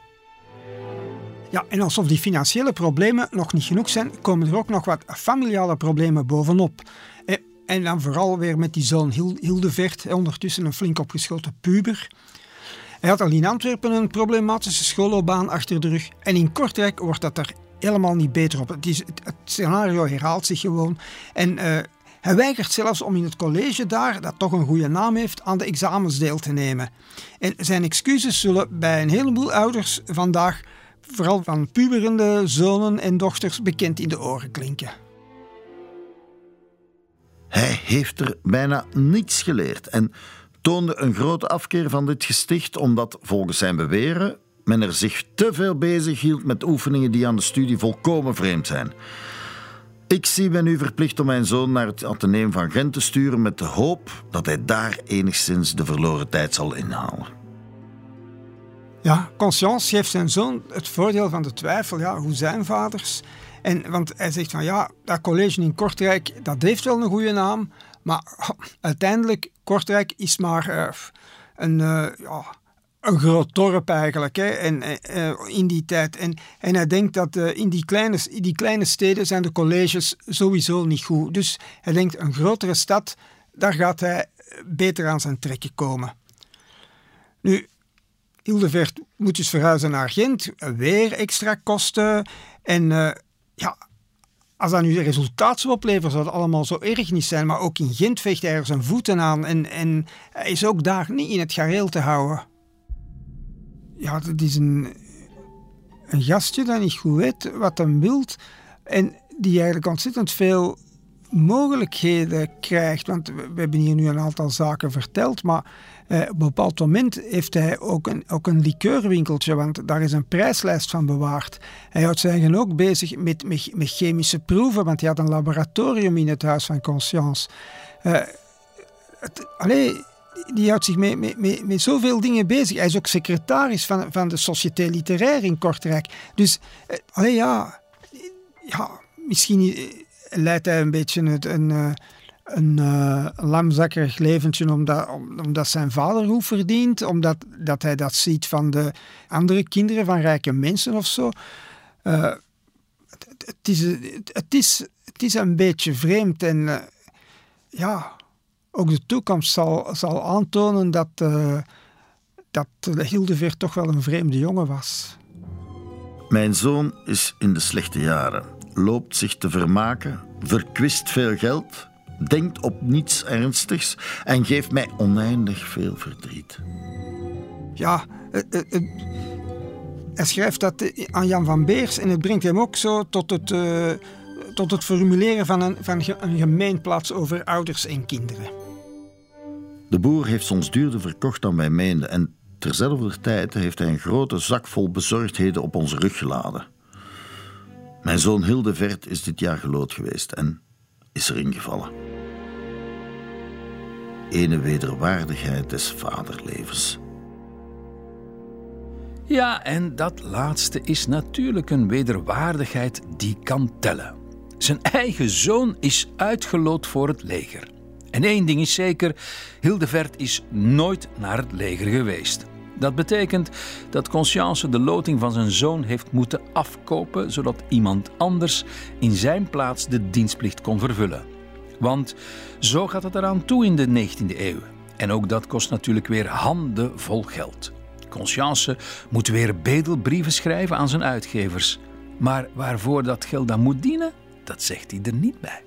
Ja, en alsof die financiële problemen nog niet genoeg zijn, komen er ook nog wat familiale problemen bovenop. En dan vooral weer met die zoon Hildevert, ondertussen een flink opgeschoten puber. Hij had al in Antwerpen een problematische schoolloopbaan achter de rug. En in Kortrijk wordt dat er helemaal niet beter op. Het, is, het, het scenario herhaalt zich gewoon. En uh, hij weigert zelfs om in het college daar, dat toch een goede naam heeft, aan de examens deel te nemen. En zijn excuses zullen bij een heleboel ouders vandaag, vooral van puberende zonen en dochters, bekend in de oren klinken. Hij heeft er bijna niets geleerd en toonde een grote afkeer van dit gesticht omdat, volgens zijn beweren, men er zich te veel bezig hield met oefeningen die aan de studie volkomen vreemd zijn. Ik zie mij nu verplicht om mijn zoon naar het Atheneum van Gent te sturen met de hoop dat hij daar enigszins de verloren tijd zal inhalen. Ja, Conscience geeft zijn zoon het voordeel van de twijfel. Ja, hoe zijn vaders? En, want hij zegt van ja, dat college in Kortrijk, dat heeft wel een goede naam, maar oh, uiteindelijk, Kortrijk is maar uh, een, uh, ja, een groot dorp eigenlijk, hè, en, uh, in die tijd. En, en hij denkt dat uh, in, die kleine, in die kleine steden zijn de colleges sowieso niet goed. Dus hij denkt, een grotere stad, daar gaat hij beter aan zijn trekken komen. Nu, Hildevert moet dus verhuizen naar Gent, weer extra kosten. En uh, ja, als dat nu resultaat zou opleveren, zou het allemaal zo erg niet zijn. Maar ook in Gent veegt hij er zijn voeten aan. En, en hij is ook daar niet in het gareel te houden. Ja, dat is een, een gastje dat niet goed weet wat hij wil. En die eigenlijk ontzettend veel mogelijkheden krijgt. Want we hebben hier nu een aantal zaken verteld, maar eh, op een bepaald moment heeft hij ook een, ook een likeurwinkeltje, want daar is een prijslijst van bewaard. Hij houdt zich eigenlijk ook bezig met, met, met chemische proeven, want hij had een laboratorium in het huis van Conscience. Uh, het, allee, die houdt zich met, met, met, met zoveel dingen bezig. Hij is ook secretaris van, van de Société Littéraire in Kortrijk. Dus, uh, allee, ja, ja, misschien Uh, leidt hij een beetje een, een, een, een lamzakkerig leventje omdat, omdat zijn vader goed verdient, omdat dat hij dat ziet van de andere kinderen van rijke mensen of zo. Uh, het, het, is, het, is, het is een beetje vreemd en uh, ja, ook de toekomst zal, zal aantonen dat, uh, dat Hildevert toch wel een vreemde jongen was. Mijn zoon is in de slechte jaren, loopt zich te vermaken, verkwist veel geld, denkt op niets ernstigs en geeft mij oneindig veel verdriet. Ja, uh, uh, uh, hij schrijft dat aan Jan van Beers en het brengt hem ook zo tot het, uh, tot het formuleren van een, van een gemeenplaats over ouders en kinderen. De boer heeft ons duurder verkocht dan wij meenden en terzelfde tijd heeft hij een grote zak vol bezorgdheden op onze rug geladen. Mijn zoon Hildevert is dit jaar gelood geweest en is erin gevallen. Ene wederwaardigheid des vaderlevens. Ja, en dat laatste is natuurlijk een wederwaardigheid die kan tellen. Zijn eigen zoon is uitgeloot voor het leger. En één ding is zeker, Hildevert is nooit naar het leger geweest. Dat betekent dat Conscience de loting van zijn zoon heeft moeten afkopen, zodat iemand anders in zijn plaats de dienstplicht kon vervullen. Want zo gaat het eraan toe in de negentiende eeuw. En ook dat kost natuurlijk weer handenvol geld. Conscience moet weer bedelbrieven schrijven aan zijn uitgevers. Maar waarvoor dat geld dan moet dienen, dat zegt hij er niet bij.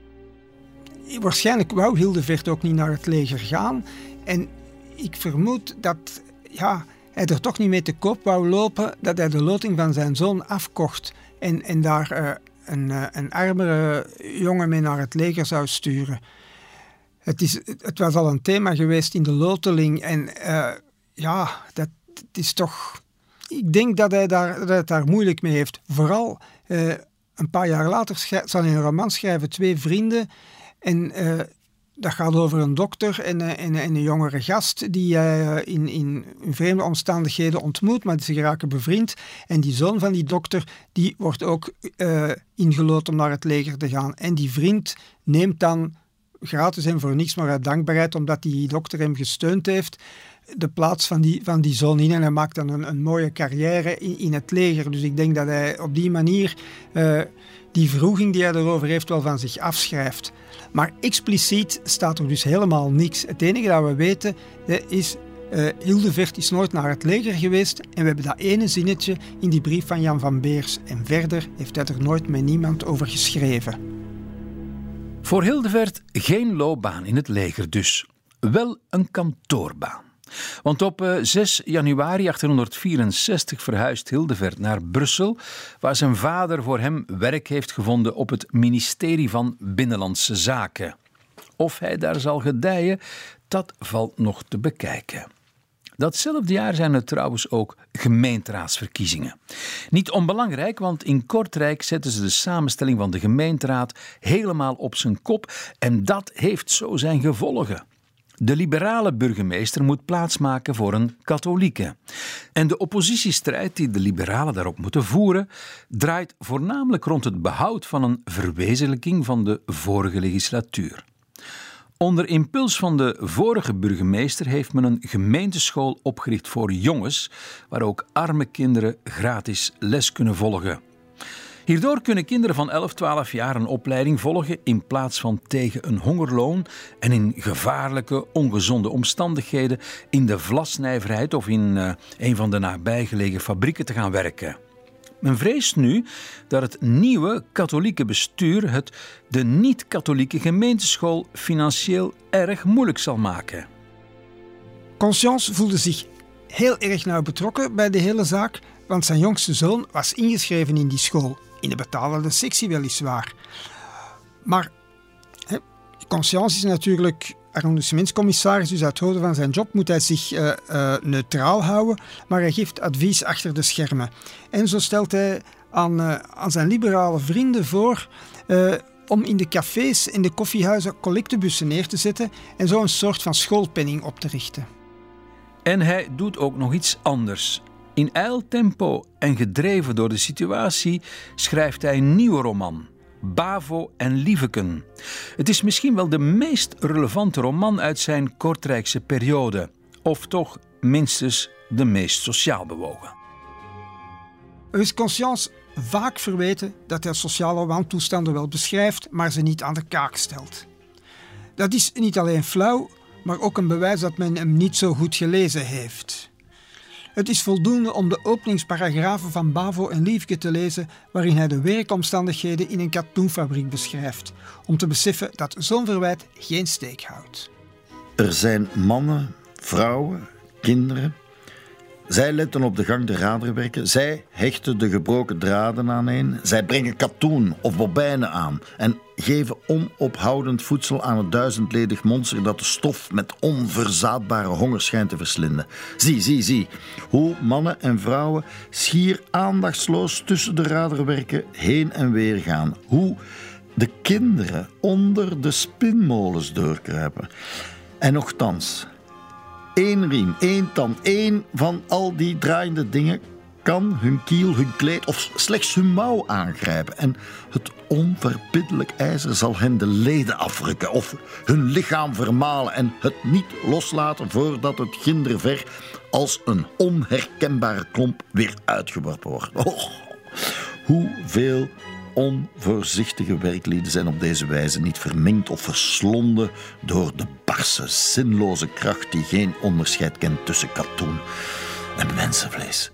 Waarschijnlijk wou Hildevert ook niet naar het leger gaan. En ik vermoed dat ja, hij er toch niet mee te koop wou lopen dat hij de loting van zijn zoon afkocht en, en daar uh, een, uh, een armere jongen mee naar het leger zou sturen. Het, is, het was al een thema geweest in de loteling en uh, ja, dat het is toch... Ik denk dat hij daar, dat hij daar moeilijk mee heeft. Vooral uh, een paar jaar later schrijf, zal hij een roman schrijven, Twee vrienden. En uh, dat gaat over een dokter en, uh, en, en een jongere gast die hij uh, in, in vreemde omstandigheden ontmoet, maar ze geraken bevriend. En die zoon van die dokter die wordt ook uh, ingelood om naar het leger te gaan. En die vriend neemt dan gratis en voor niks, maar uit dankbaarheid, omdat die dokter hem gesteund heeft, de plaats van die, van die zoon in. En hij maakt dan een, een mooie carrière in, in het leger. Dus ik denk dat hij op die manier uh, die wroeging die hij erover heeft wel van zich afschrijft. Maar expliciet staat er dus helemaal niks. Het enige dat we weten is, uh, Hildevert is nooit naar het leger geweest en we hebben dat ene zinnetje in die brief van Jan van Beers. En verder heeft hij er nooit met niemand over geschreven. Voor Hildevert geen loopbaan in het leger dus. Wel een kantoorbaan. Want op zes januari achttienhonderdvierenzestig verhuist Hildevert naar Brussel, waar zijn vader voor hem werk heeft gevonden op het ministerie van Binnenlandse Zaken. Of hij daar zal gedijen, dat valt nog te bekijken. Datzelfde jaar zijn er trouwens ook gemeenteraadsverkiezingen. Niet onbelangrijk, want in Kortrijk zetten ze de samenstelling van de gemeenteraad helemaal op zijn kop en dat heeft zo zijn gevolgen. De liberale burgemeester moet plaatsmaken voor een katholieke. En de oppositiestrijd die de liberalen daarop moeten voeren, draait voornamelijk rond het behoud van een verwezenlijking van de vorige legislatuur. Onder impuls van de vorige burgemeester heeft men een gemeenteschool opgericht voor jongens, waar ook arme kinderen gratis les kunnen volgen. Hierdoor kunnen kinderen van elf, twaalf jaar een opleiding volgen in plaats van tegen een hongerloon en in gevaarlijke, ongezonde omstandigheden in de vlasnijverheid of in uh, een van de nabijgelegen fabrieken te gaan werken. Men vreest nu dat het nieuwe katholieke bestuur het de niet-katholieke gemeenteschool financieel erg moeilijk zal maken. Conscience voelde zich heel erg nauw betrokken bij de hele zaak, want zijn jongste zoon was ingeschreven in die school. In de betalende sectie weliswaar. Maar he, Conscience is natuurlijk arrondissementscommissaris, dus uit hoofde van zijn job moet hij zich uh, uh, neutraal houden, maar hij geeft advies achter de schermen. En zo stelt hij aan, uh, aan zijn liberale vrienden voor uh, om in de cafés en de koffiehuizen collectebussen neer te zetten en zo een soort van schoolpenning op te richten. En hij doet ook nog iets anders. In ijltempo en gedreven door de situatie schrijft hij een nieuwe roman, Bavo en Lieveken. Het is misschien wel de meest relevante roman uit zijn Kortrijkse periode, of toch minstens de meest sociaal bewogen. Er is Conscience vaak verweten dat hij sociale wantoestanden wel beschrijft, maar ze niet aan de kaak stelt. Dat is niet alleen flauw, maar ook een bewijs dat men hem niet zo goed gelezen heeft. Het is voldoende om de openingsparagrafen van Bavo en Liefke te lezen waarin hij de werkomstandigheden in een katoenfabriek beschrijft, om te beseffen dat zo'n verwijt geen steek houdt. Er zijn mannen, vrouwen, kinderen. Zij letten op de gang der raderwerken. Zij hechten de gebroken draden aaneen. Zij brengen katoen of bobijnen aan en geven onophoudend voedsel aan het duizendledig monster dat de stof met onverzaadbare honger schijnt te verslinden. Zie, zie, zie, hoe mannen en vrouwen schier aandachtsloos tussen de raderwerken heen en weer gaan. Hoe de kinderen onder de spinmolens doorkruipen. En nochtans, één riem, één tand, één van al die draaiende dingen kan hun kiel, hun kleed of slechts hun mouw aangrijpen. En het onverbiddelijk ijzer zal hen de leden afrukken of hun lichaam vermalen en het niet loslaten voordat het ginderver als een onherkenbare klomp weer uitgeworpen wordt. Oh, hoeveel onvoorzichtige werklieden zijn op deze wijze niet verminkt of verslonden door de barse, zinloze kracht die geen onderscheid kent tussen katoen en mensenvlees.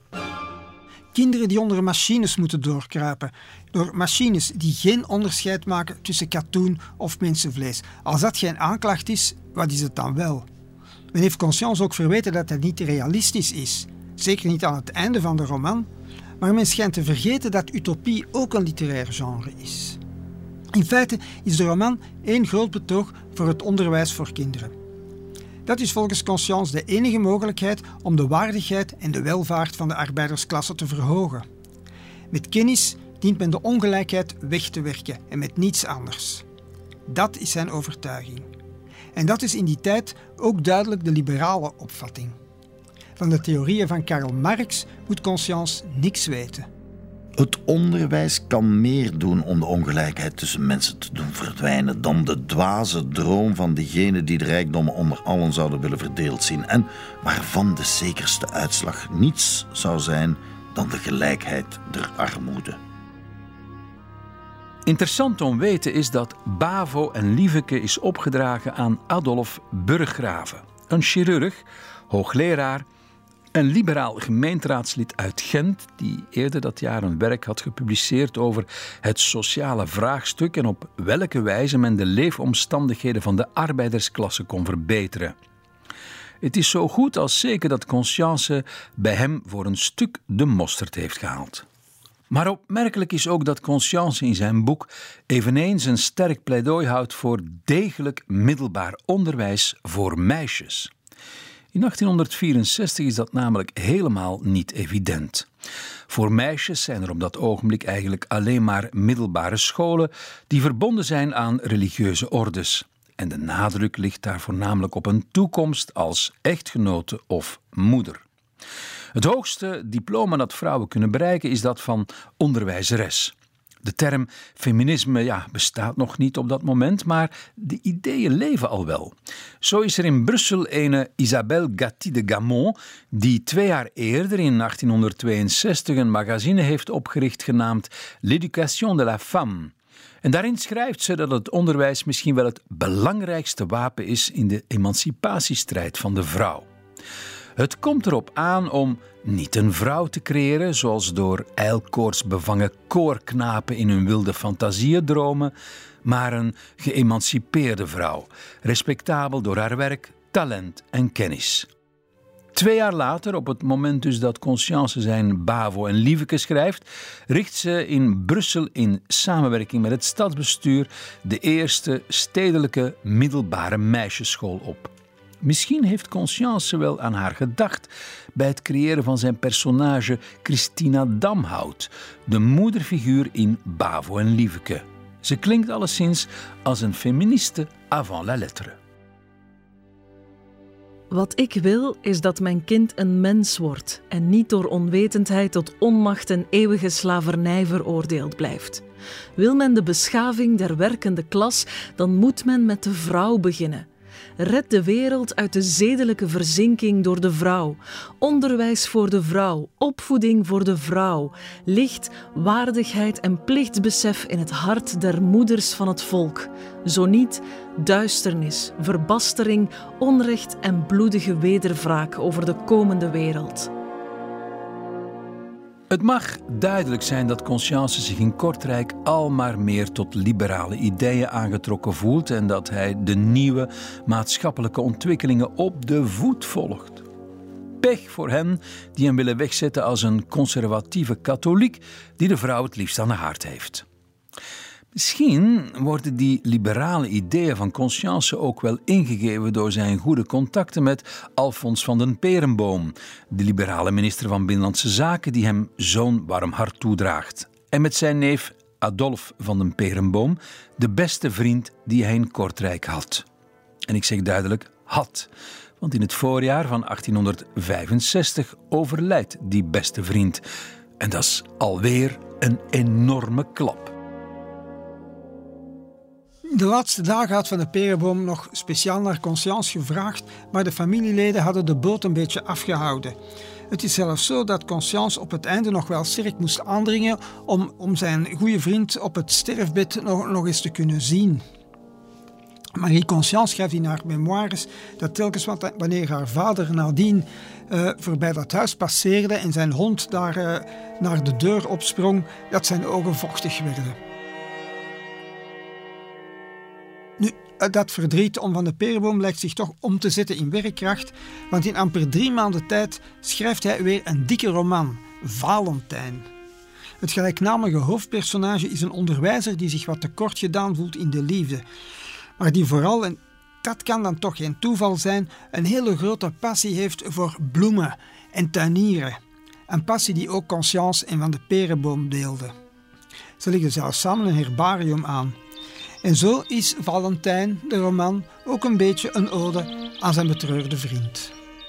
Kinderen die onder machines moeten doorkruipen, door machines die geen onderscheid maken tussen katoen of mensenvlees. Als dat geen aanklacht is, wat is het dan wel? Men heeft Conscience ook verweten dat het niet realistisch is. Zeker niet aan het einde van de roman. Maar men schijnt te vergeten dat utopie ook een literair genre is. In feite is de roman één groot betoog voor het onderwijs voor kinderen. Dat is volgens Conscience de enige mogelijkheid om de waardigheid en de welvaart van de arbeidersklasse te verhogen. Met kennis dient men de ongelijkheid weg te werken en met niets anders. Dat is zijn overtuiging. En dat is in die tijd ook duidelijk de liberale opvatting. Van de theorieën van Karl Marx moet Conscience niks weten. Het onderwijs kan meer doen om de ongelijkheid tussen mensen te doen verdwijnen dan de dwaze droom van diegenen die de rijkdommen onder allen zouden willen verdeeld zien en waarvan de zekerste uitslag niets zou zijn dan de gelijkheid der armoede. Interessant om weten is dat Bavo en Liefke is opgedragen aan Adolf Burggraven, een chirurg, hoogleraar en liberaal gemeenteraadslid uit Gent, die eerder dat jaar een werk had gepubliceerd over het sociale vraagstuk en op welke wijze men de leefomstandigheden van de arbeidersklasse kon verbeteren. Het is zo goed als zeker dat Conscience bij hem voor een stuk de mosterd heeft gehaald. Maar opmerkelijk is ook dat Conscience in zijn boek eveneens een sterk pleidooi houdt voor degelijk middelbaar onderwijs voor meisjes. In achttienhonderdvierenzestig is dat namelijk helemaal niet evident. Voor meisjes zijn er op dat ogenblik eigenlijk alleen maar middelbare scholen die verbonden zijn aan religieuze ordes. En de nadruk ligt daar voornamelijk op een toekomst als echtgenote of moeder. Het hoogste diploma dat vrouwen kunnen bereiken is dat van onderwijzeres. De term feminisme ja, bestaat nog niet op dat moment, maar de ideeën leven al wel. Zo is er in Brussel een Isabelle Gatti de Gamon, die twee jaar eerder in achttienhonderdtweeënzestig een magazine heeft opgericht genaamd L'Éducation de la Femme. En daarin schrijft ze dat het onderwijs misschien wel het belangrijkste wapen is in de emancipatiestrijd van de vrouw. Het komt erop aan om niet een vrouw te creëren, zoals door ijlkoorts bevangen koorknapen in hun wilde fantasieën dromen, maar een geëmancipeerde vrouw, respectabel door haar werk, talent en kennis. Twee jaar later, op het moment dus dat Conscience zijn Bavo en Liefke schrijft, richt ze in Brussel in samenwerking met het stadsbestuur de eerste stedelijke middelbare meisjesschool op. Misschien heeft Conscience wel aan haar gedacht bij het creëren van zijn personage Christina Damhout, de moederfiguur in Bavo en Liefke. Ze klinkt alleszins als een feministe avant la lettre. Wat ik wil, is dat mijn kind een mens wordt en niet door onwetendheid tot onmacht en eeuwige slavernij veroordeeld blijft. Wil men de beschaving der werkende klas, dan moet men met de vrouw beginnen. Red de wereld uit de zedelijke verzinking door de vrouw. Onderwijs voor de vrouw, opvoeding voor de vrouw. Licht, waardigheid en plichtbesef in het hart der moeders van het volk. Zo niet, duisternis, verbastering, onrecht en bloedige wederwraak over de komende wereld. Het mag duidelijk zijn dat Conscience zich in Kortrijk al maar meer tot liberale ideeën aangetrokken voelt en dat hij de nieuwe maatschappelijke ontwikkelingen op de voet volgt. Pech voor hen die hem willen wegzetten als een conservatieve katholiek die de vrouw het liefst aan de haard heeft. Misschien worden die liberale ideeën van Conscience ook wel ingegeven door zijn goede contacten met Alfons van den Perenboom, de liberale minister van Binnenlandse Zaken die hem zo'n warm hart toedraagt. En met zijn neef Adolf van den Perenboom, de beste vriend die hij in Kortrijk had. En ik zeg duidelijk had, want in het voorjaar van achttienhonderdvijfenzestig overlijdt die beste vriend. En dat is alweer een enorme klap. De laatste dagen had Van den Perenboom nog speciaal naar Conscience gevraagd, maar de familieleden hadden de boot een beetje afgehouden. Het is zelfs zo dat Conscience op het einde nog wel sterk moest aandringen om, om zijn goede vriend op het sterfbed nog, nog eens te kunnen zien. Marie Conscience schrijft in haar memoires dat telkens wanneer haar vader nadien uh, voorbij dat huis passeerde en zijn hond daar uh, naar de deur opsprong, dat zijn ogen vochtig werden. Nu, dat verdriet om Van den Perenboom lijkt zich toch om te zetten in werkkracht, want in amper drie maanden tijd schrijft hij weer een dikke roman, Valentijn. Het gelijknamige hoofdpersonage is een onderwijzer die zich wat tekort gedaan voelt in de liefde, maar die vooral, en dat kan dan toch geen toeval zijn, een hele grote passie heeft voor bloemen en tuinieren. Een passie die ook Conscience en Van den Perenboom deelden. Ze legden zelfs samen een herbarium aan. En zo is Valentijn, de roman, ook een beetje een ode aan zijn betreurde vriend.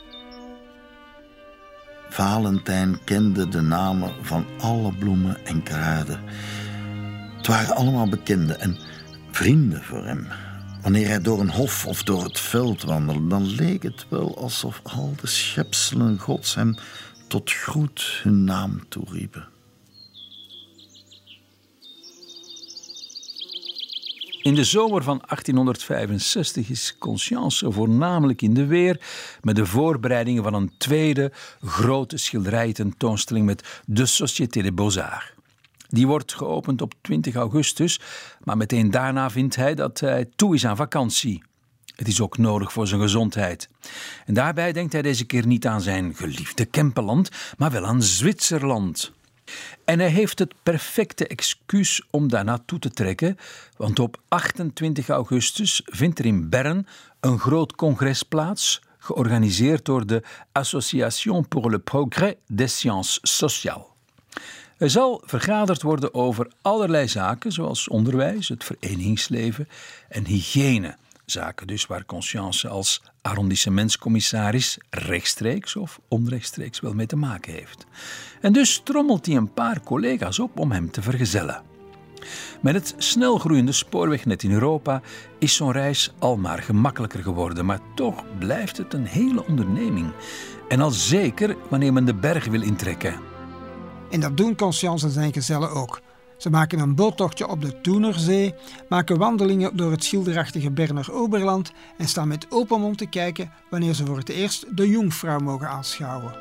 Valentijn kende de namen van alle bloemen en kruiden. Het waren allemaal bekenden en vrienden voor hem. Wanneer hij door een hof of door het veld wandelde, dan leek het wel alsof al de schepselen Gods hem tot groet hun naam toeriepen. In de zomer van achttienhonderdvijfenzestig is Conscience voornamelijk in de weer met de voorbereidingen van een tweede grote schilderijententoonstelling met de Société des Beaux-Arts. Die wordt geopend op twintig augustus, maar meteen daarna vindt hij dat hij toe is aan vakantie. Het is ook nodig voor zijn gezondheid. En daarbij denkt hij deze keer niet aan zijn geliefde Kempenland, maar wel aan Zwitserland. En hij heeft het perfecte excuus om daar naartoe te trekken, want op achtentwintig augustus vindt er in Bern een groot congres plaats, georganiseerd door de Association pour le Progrès des Sciences Sociales. Er zal vergaderd worden over allerlei zaken, zoals onderwijs, het verenigingsleven en hygiëne. Zaken dus waar Conscience als arrondissementscommissaris rechtstreeks of onrechtstreeks wel mee te maken heeft. En dus trommelt hij een paar collega's op om hem te vergezellen. Met het snel groeiende spoorwegnet in Europa is zo'n reis al maar gemakkelijker geworden, maar toch blijft het een hele onderneming. En al zeker wanneer men de bergen wil intrekken. En dat doen Conscience en zijn gezellen ook. Ze maken een boottochtje op de Toenerzee, maken wandelingen door het schilderachtige Berner Oberland en staan met open mond te kijken wanneer ze voor het eerst de Jungfrau mogen aanschouwen.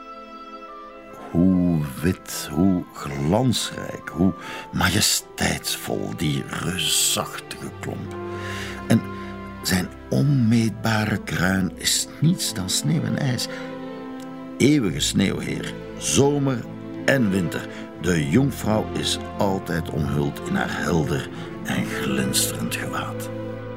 Hoe wit, hoe glansrijk, hoe majesteitsvol die reusachtige klomp. En zijn onmeetbare kruin is niets dan sneeuw en ijs. Eeuwige sneeuwheer, zomer en winter. De Jungfrau is altijd omhuld in haar helder en glinsterend gewaad.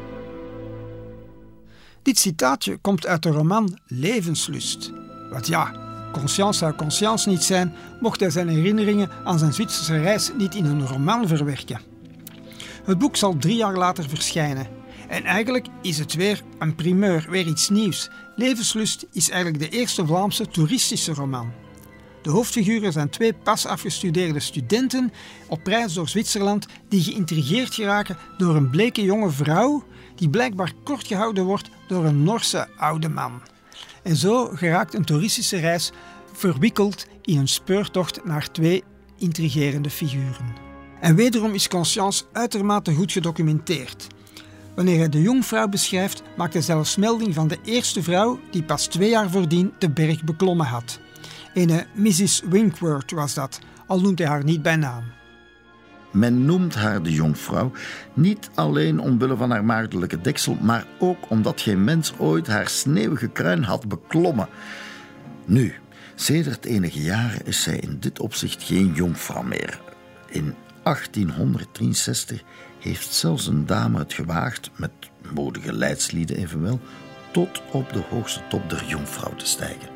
Dit citaatje komt uit de roman Levenslust. Want ja, Conscience zou Conscience niet zijn, mocht hij zijn herinneringen aan zijn Zwitserse reis niet in een roman verwerken. Het boek zal drie jaar later verschijnen. En eigenlijk is het weer een primeur, weer iets nieuws. Levenslust is eigenlijk de eerste Vlaamse toeristische roman. De hoofdfiguren zijn twee pas afgestudeerde studenten op reis door Zwitserland die geïntrigeerd geraken door een bleke jonge vrouw die blijkbaar kort gehouden wordt door een Norse oude man. En zo geraakt een toeristische reis verwikkeld in een speurtocht naar twee intrigerende figuren. En wederom is Conscience uitermate goed gedocumenteerd. Wanneer hij de jonkvrouw beschrijft, maakt hij zelfs melding van de eerste vrouw die pas twee jaar voordien de berg beklommen had. Een missus Winkworth was dat, al noemt hij haar niet bij naam. Men noemt haar de jonkvrouw niet alleen omwille van haar maagdelijke deksel, maar ook omdat geen mens ooit haar sneeuwige kruin had beklommen. Nu, sedert enige jaren is zij in dit opzicht geen jonkvrouw meer. In achttienhonderddrieënzestig heeft zelfs een dame het gewaagd, met modige leidslieden evenwel, tot op de hoogste top der jonkvrouw te stijgen.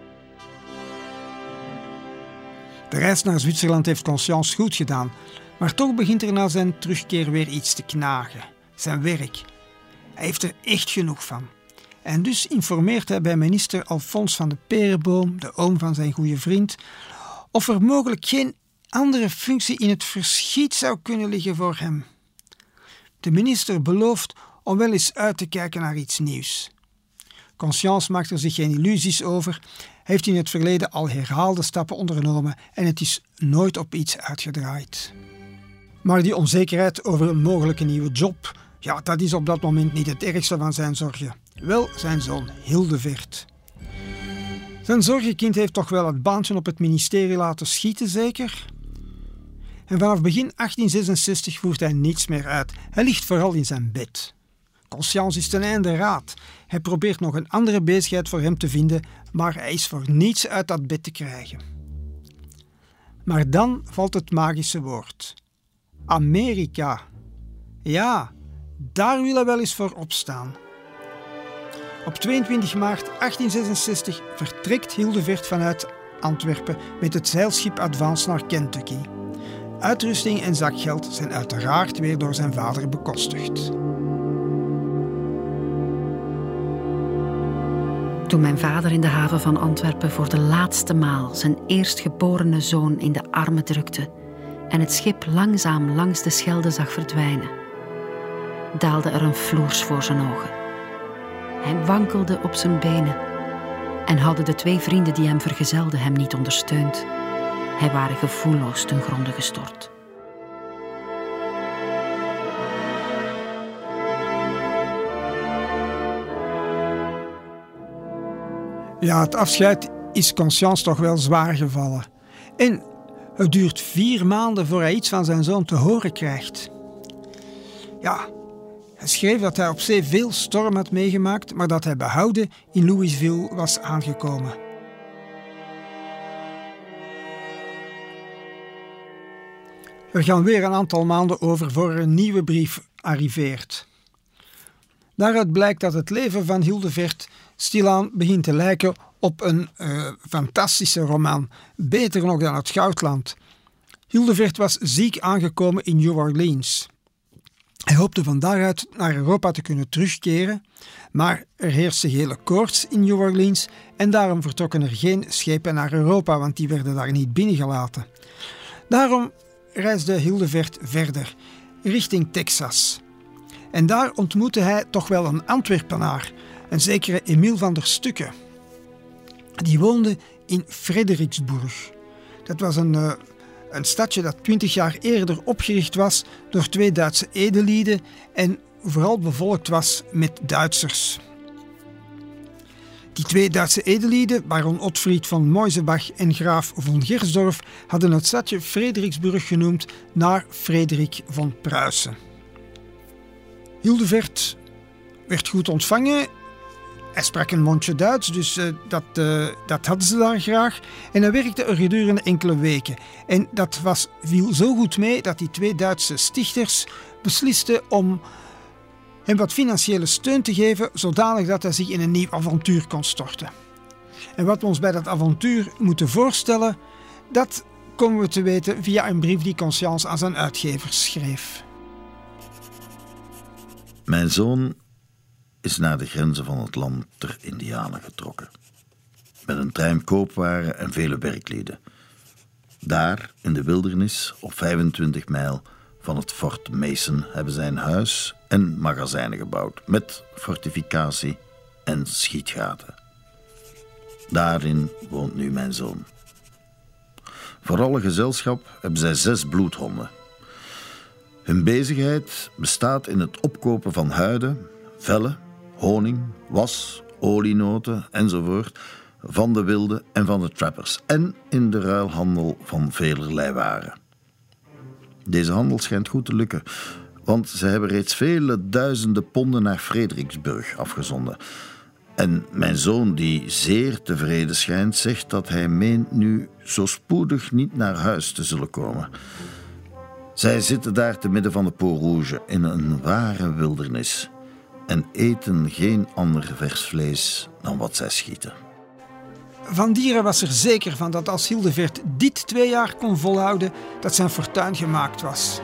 De reis naar Zwitserland heeft Conscience goed gedaan, maar toch begint er na zijn terugkeer weer iets te knagen. Zijn werk. Hij heeft er echt genoeg van. En dus informeert hij bij minister Alfons van de Perenboom, de oom van zijn goede vriend, of er mogelijk geen andere functie in het verschiet zou kunnen liggen voor hem. De minister belooft om wel eens uit te kijken naar iets nieuws. Conscience maakt er zich geen illusies over. Hij heeft in het verleden al herhaalde stappen ondernomen en het is nooit op iets uitgedraaid. Maar die onzekerheid over een mogelijke nieuwe job, ja, dat is op dat moment niet het ergste van zijn zorgen. Wel zijn zoon Hildevert. Zijn zorgenkind heeft toch wel het baantje op het ministerie laten schieten, zeker? En vanaf begin achttien zesenzestig voert hij niets meer uit. Hij ligt vooral in zijn bed. Conscience is ten einde raad. Hij probeert nog een andere bezigheid voor hem te vinden, maar hij is voor niets uit dat bed te krijgen. Maar dan valt het magische woord. Amerika. Ja, daar wil hij wel eens voor opstaan. Op tweeëntwintig maart achttien zesenzestig vertrekt Hildevert vanuit Antwerpen met het zeilschip Advance naar Kentucky. Uitrusting en zakgeld zijn uiteraard weer door zijn vader bekostigd. Toen mijn vader in de haven van Antwerpen voor de laatste maal zijn eerstgeborene zoon in de armen drukte en het schip langzaam langs de Schelde zag verdwijnen, daalde er een floers voor zijn ogen. Hij wankelde op zijn benen en hadden de twee vrienden die hem vergezelden hem niet ondersteund. Hij waren gevoelloos ten gronde gestort. Ja, het afscheid is Conscience toch wel zwaar gevallen. En het duurt vier maanden voor hij iets van zijn zoon te horen krijgt. Ja, hij schreef dat hij op zee veel storm had meegemaakt, maar dat hij behouden in Louisville was aangekomen. Er gaan weer een aantal maanden over voor er een nieuwe brief arriveert. Daaruit blijkt dat het leven van Hildevert stilaan begint te lijken op een uh, fantastische roman, beter nog dan het Goudland. Hildevert was ziek aangekomen in New Orleans. Hij hoopte van daaruit naar Europa te kunnen terugkeren, maar er heerste gele koorts in New Orleans en daarom vertrokken er geen schepen naar Europa, want die werden daar niet binnengelaten. Daarom reisde Hildevert verder, richting Texas. En daar ontmoette hij toch wel een Antwerpenaar, een zekere Emile van der Stukke. Die woonde in Frederiksburg. Dat was een, uh, een stadje dat twintig jaar eerder opgericht was door twee Duitse edellieden en vooral bevolkt was met Duitsers. Die twee Duitse edellieden, baron Otfried van Moisebach en graaf von Gersdorf, hadden het stadje Frederiksburg genoemd naar Frederik van Pruisen. Hildevert werd goed ontvangen. Hij sprak een mondje Duits, dus uh, dat, uh, dat hadden ze daar graag. En hij werkte er gedurende enkele weken. En dat was, viel zo goed mee dat die twee Duitse stichters beslisten om hem wat financiële steun te geven, zodanig dat hij zich in een nieuw avontuur kon storten. En wat we ons bij dat avontuur moeten voorstellen, dat komen we te weten via een brief die Conscience aan zijn uitgevers schreef. Mijn zoon is naar de grenzen van het land der Indianen getrokken. Met een trein koopwaren en vele werklieden. Daar, in de wildernis, op vijfentwintig mijl, van het Fort Mason hebben zij een huis en magazijnen gebouwd, met fortificatie en schietgaten. Daarin woont nu mijn zoon. Voor alle gezelschap hebben zij zes bloedhonden. Hun bezigheid bestaat in het opkopen van huiden, vellen, honing, was, olienoten enzovoort van de wilde en van de trappers en in de ruilhandel van velerlei waren. Deze handel schijnt goed te lukken, want ze hebben reeds vele duizenden ponden naar Frederiksburg afgezonden. En mijn zoon, die zeer tevreden schijnt, zegt dat hij meent nu zo spoedig niet naar huis te zullen komen. Zij zitten daar te midden van de Peau Rouge in een ware wildernis en eten geen ander vers vlees dan wat zij schieten. Van Dieren was er zeker van dat als Hildevert dit twee jaar kon volhouden, dat zijn fortuin gemaakt was.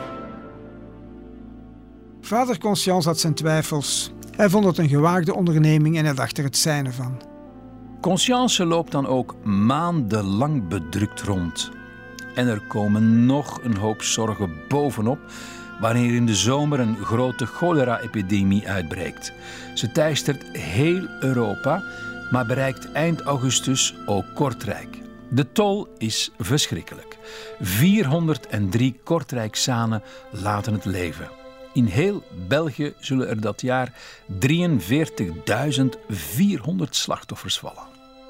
Vader Conscience had zijn twijfels. Hij vond het een gewaagde onderneming en hij dacht er het zijne van. Conscience loopt dan ook maandenlang bedrukt rond. En er komen nog een hoop zorgen bovenop wanneer in de zomer een grote cholera-epidemie uitbreekt. Ze teistert heel Europa, maar bereikt eind augustus ook Kortrijk. De tol is verschrikkelijk. vierhonderddrie Kortrijksanen laten het leven. In heel België zullen er dat jaar drieënveertigduizend vierhonderd slachtoffers vallen.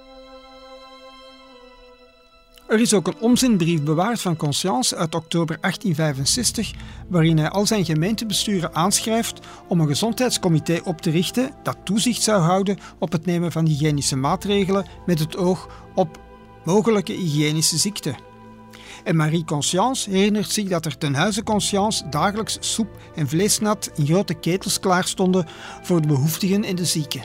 Er is ook een omzendbrief bewaard van Conscience uit oktober achttien vijfenzestig, waarin hij al zijn gemeentebesturen aanschrijft om een gezondheidscomité op te richten dat toezicht zou houden op het nemen van hygiënische maatregelen met het oog op mogelijke hygiënische ziekten. En Marie Conscience herinnert zich dat er ten huize Conscience dagelijks soep en vleesnat in grote ketels klaar stonden voor de behoeftigen en de zieken.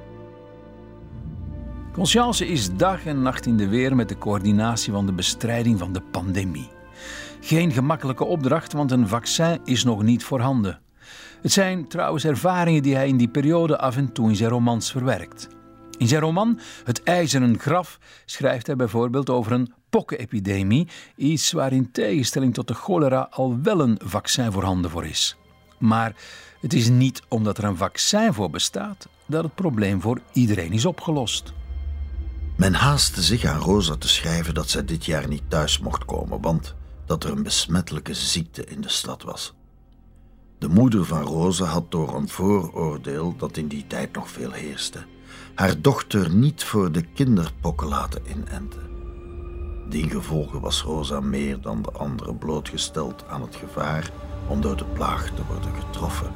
Conscience is dag en nacht in de weer met de coördinatie van de bestrijding van de pandemie. Geen gemakkelijke opdracht, want een vaccin is nog niet voorhanden. Het zijn trouwens ervaringen die hij in die periode af en toe in zijn romans verwerkt. In zijn roman Het IJzeren Graf schrijft hij bijvoorbeeld over een pokkenepidemie, iets waar in tegenstelling tot de cholera al wel een vaccin voorhanden voor is. Maar het is niet omdat er een vaccin voor bestaat dat het probleem voor iedereen is opgelost. Men haastte zich aan Rosa te schrijven dat zij dit jaar niet thuis mocht komen, want dat er een besmettelijke ziekte in de stad was. De moeder van Rosa had door een vooroordeel dat in die tijd nog veel heerste, haar dochter niet voor de kinderpokken laten inenten. Diengevolge was Rosa meer dan de anderen blootgesteld aan het gevaar om door de plaag te worden getroffen.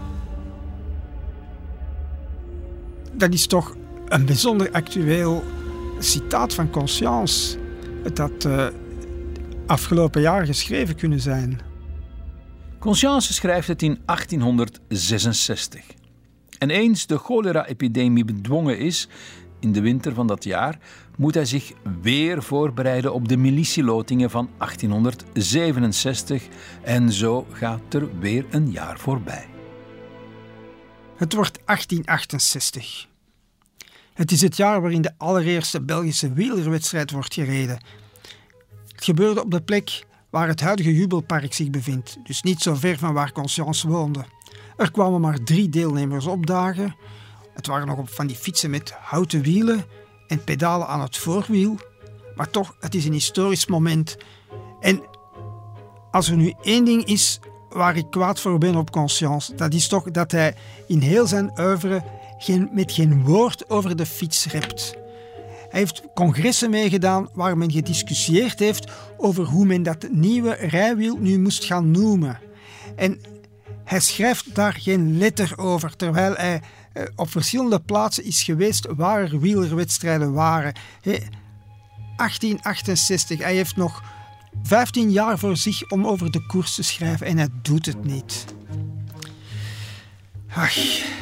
Dat is toch een bijzonder actueel citaat van Conscience. Het had uh, afgelopen jaar geschreven kunnen zijn. Conscience schrijft het in achttienhonderdzesenzestig. En eens de cholera-epidemie bedwongen is, in de winter van dat jaar, moet hij zich weer voorbereiden op de militielotingen van achttienhonderdzevenenzestig en zo gaat er weer een jaar voorbij. Het wordt achttien achtenzestig. Het is het jaar waarin de allereerste Belgische wielerwedstrijd wordt gereden. Het gebeurde op de plek waar het huidige Jubelpark zich bevindt, dus niet zo ver van waar Conscience woonde. Er kwamen maar drie deelnemers opdagen. Het waren nog op van die fietsen met houten wielen en pedalen aan het voorwiel. Maar toch, het is een historisch moment. En als er nu één ding is waar ik kwaad voor ben op Conscience, dat is toch dat hij in heel zijn oeuvre geen, met geen woord over de fiets rept. Hij heeft congressen meegedaan waar men gediscussieerd heeft over hoe men dat nieuwe rijwiel nu moest gaan noemen. En hij schrijft daar geen letter over, terwijl hij eh, op verschillende plaatsen is geweest waar er wielerwedstrijden waren. Hey, achttien achtenzestig, hij heeft nog vijftien jaar voor zich om over de koers te schrijven en hij doet het niet. Ach.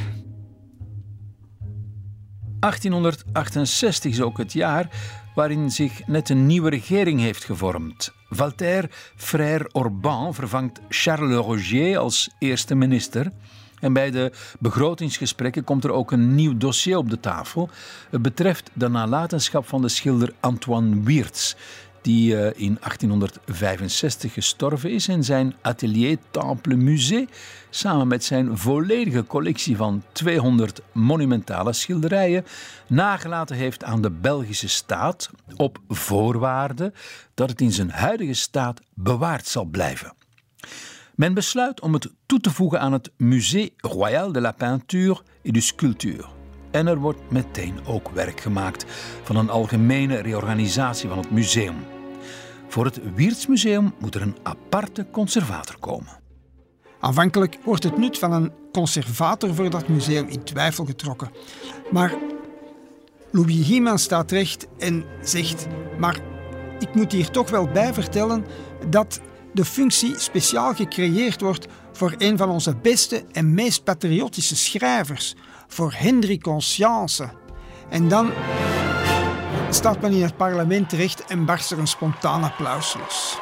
achttienhonderdachtenzestig is ook het jaar waarin zich net een nieuwe regering heeft gevormd. Walter Frère Orban vervangt Charles Rogier als eerste minister. En bij de begrotingsgesprekken komt er ook een nieuw dossier op de tafel. Het betreft de nalatenschap van de schilder Antoine Wiertz, die uh, in achttienhonderdvijfenzestig gestorven is en zijn atelier Temple Musée samen met zijn volledige collectie van tweehonderd monumentale schilderijen nagelaten heeft aan de Belgische staat op voorwaarde dat het in zijn huidige staat bewaard zal blijven. Men besluit om het toe te voegen aan het Musée Royal de la Peinture et du Sculpture. En er wordt meteen ook werk gemaakt van een algemene reorganisatie van het museum. Voor het Wiertsmuseum moet er een aparte conservator komen. Aanvankelijk wordt het nut van een conservator voor dat museum in twijfel getrokken. Maar Louis Hieman staat recht en zegt: maar ik moet hier toch wel bij vertellen dat de functie speciaal gecreëerd wordt voor een van onze beste en meest patriotische schrijvers, voor Henry Conscience. En dan staat men in het parlement terecht en barst er een spontaan applaus los.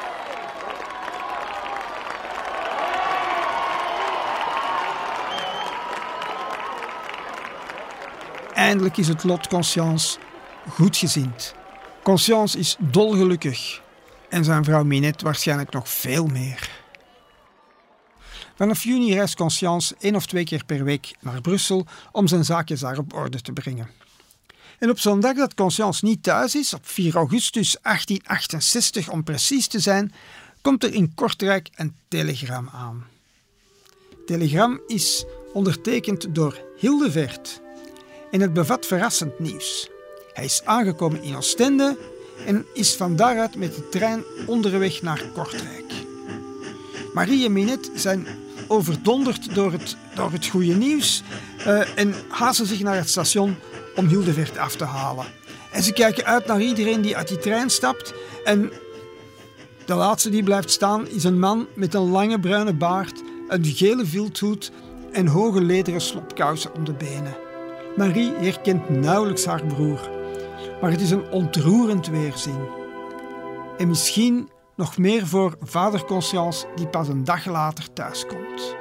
Eindelijk is het lot Conscience goedgezind. Conscience is dolgelukkig en zijn vrouw Minette waarschijnlijk nog veel meer. Vanaf juni reist Conscience één of twee keer per week naar Brussel om zijn zaakjes daar op orde te brengen. En op zo'n dag dat Conscience niet thuis is, op vier augustus achttien achtenzestig om precies te zijn, komt er in Kortrijk een telegram aan. Het telegram is ondertekend door Hildevert en het bevat verrassend nieuws. Hij is aangekomen in Oostende en is van daaruit met de trein onderweg naar Kortrijk. Marie en Minette zijn overdonderd door het, door het goede nieuws uh, en haasten zich naar het station om Hildevert af te halen. En ze kijken uit naar iedereen die uit die trein stapt en de laatste die blijft staan is een man met een lange bruine baard, een gele vilthoed en hoge lederen slopkousen om de benen. Marie herkent nauwelijks haar broer, maar het is een ontroerend weerzien. En misschien nog meer voor vader Conscience, die pas een dag later thuiskomt.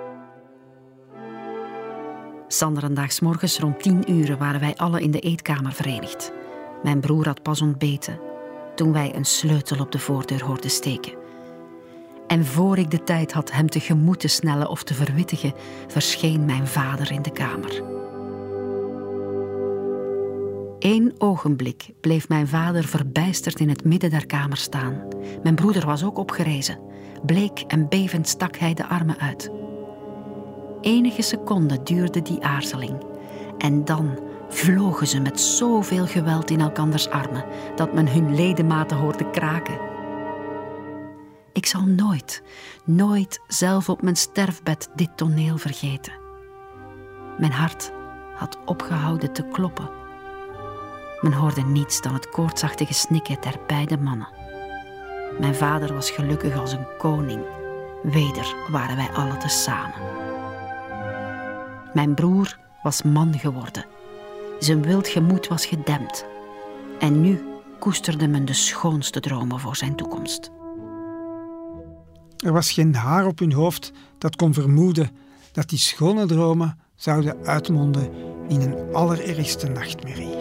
Zanderendaags morgens rond tien uur waren wij alle in de eetkamer verenigd. Mijn broer had pas ontbeten, toen wij een sleutel op de voordeur hoorden steken. En voor ik de tijd had hem tegemoet te snellen of te verwittigen, verscheen mijn vader in de kamer. Eén ogenblik bleef mijn vader verbijsterd in het midden der kamer staan. Mijn broeder was ook opgerezen. Bleek en bevend stak hij de armen uit. Enige seconden duurde die aarzeling. En dan vlogen ze met zoveel geweld in elkanders armen dat men hun ledematen hoorde kraken. Ik zal nooit, nooit zelf op mijn sterfbed dit toneel vergeten. Mijn hart had opgehouden te kloppen. Men hoorde niets dan het koortsachtige snikken der beide mannen. Mijn vader was gelukkig als een koning. Weder waren wij alle tezamen. Mijn broer was man geworden. Zijn wild gemoed was gedempt. En nu koesterde men de schoonste dromen voor zijn toekomst. Er was geen haar op hun hoofd dat kon vermoeden dat die schone dromen zouden uitmonden in een allerergste nachtmerrie.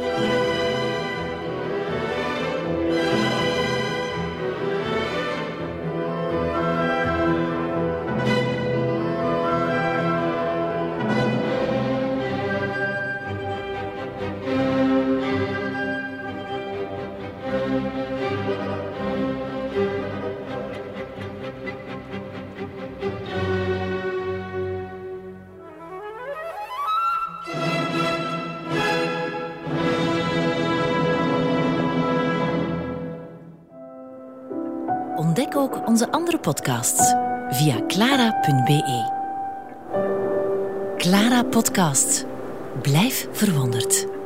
Ontdek ook onze andere podcasts via clara punt b e. Clara Podcast. Blijf verwonderd.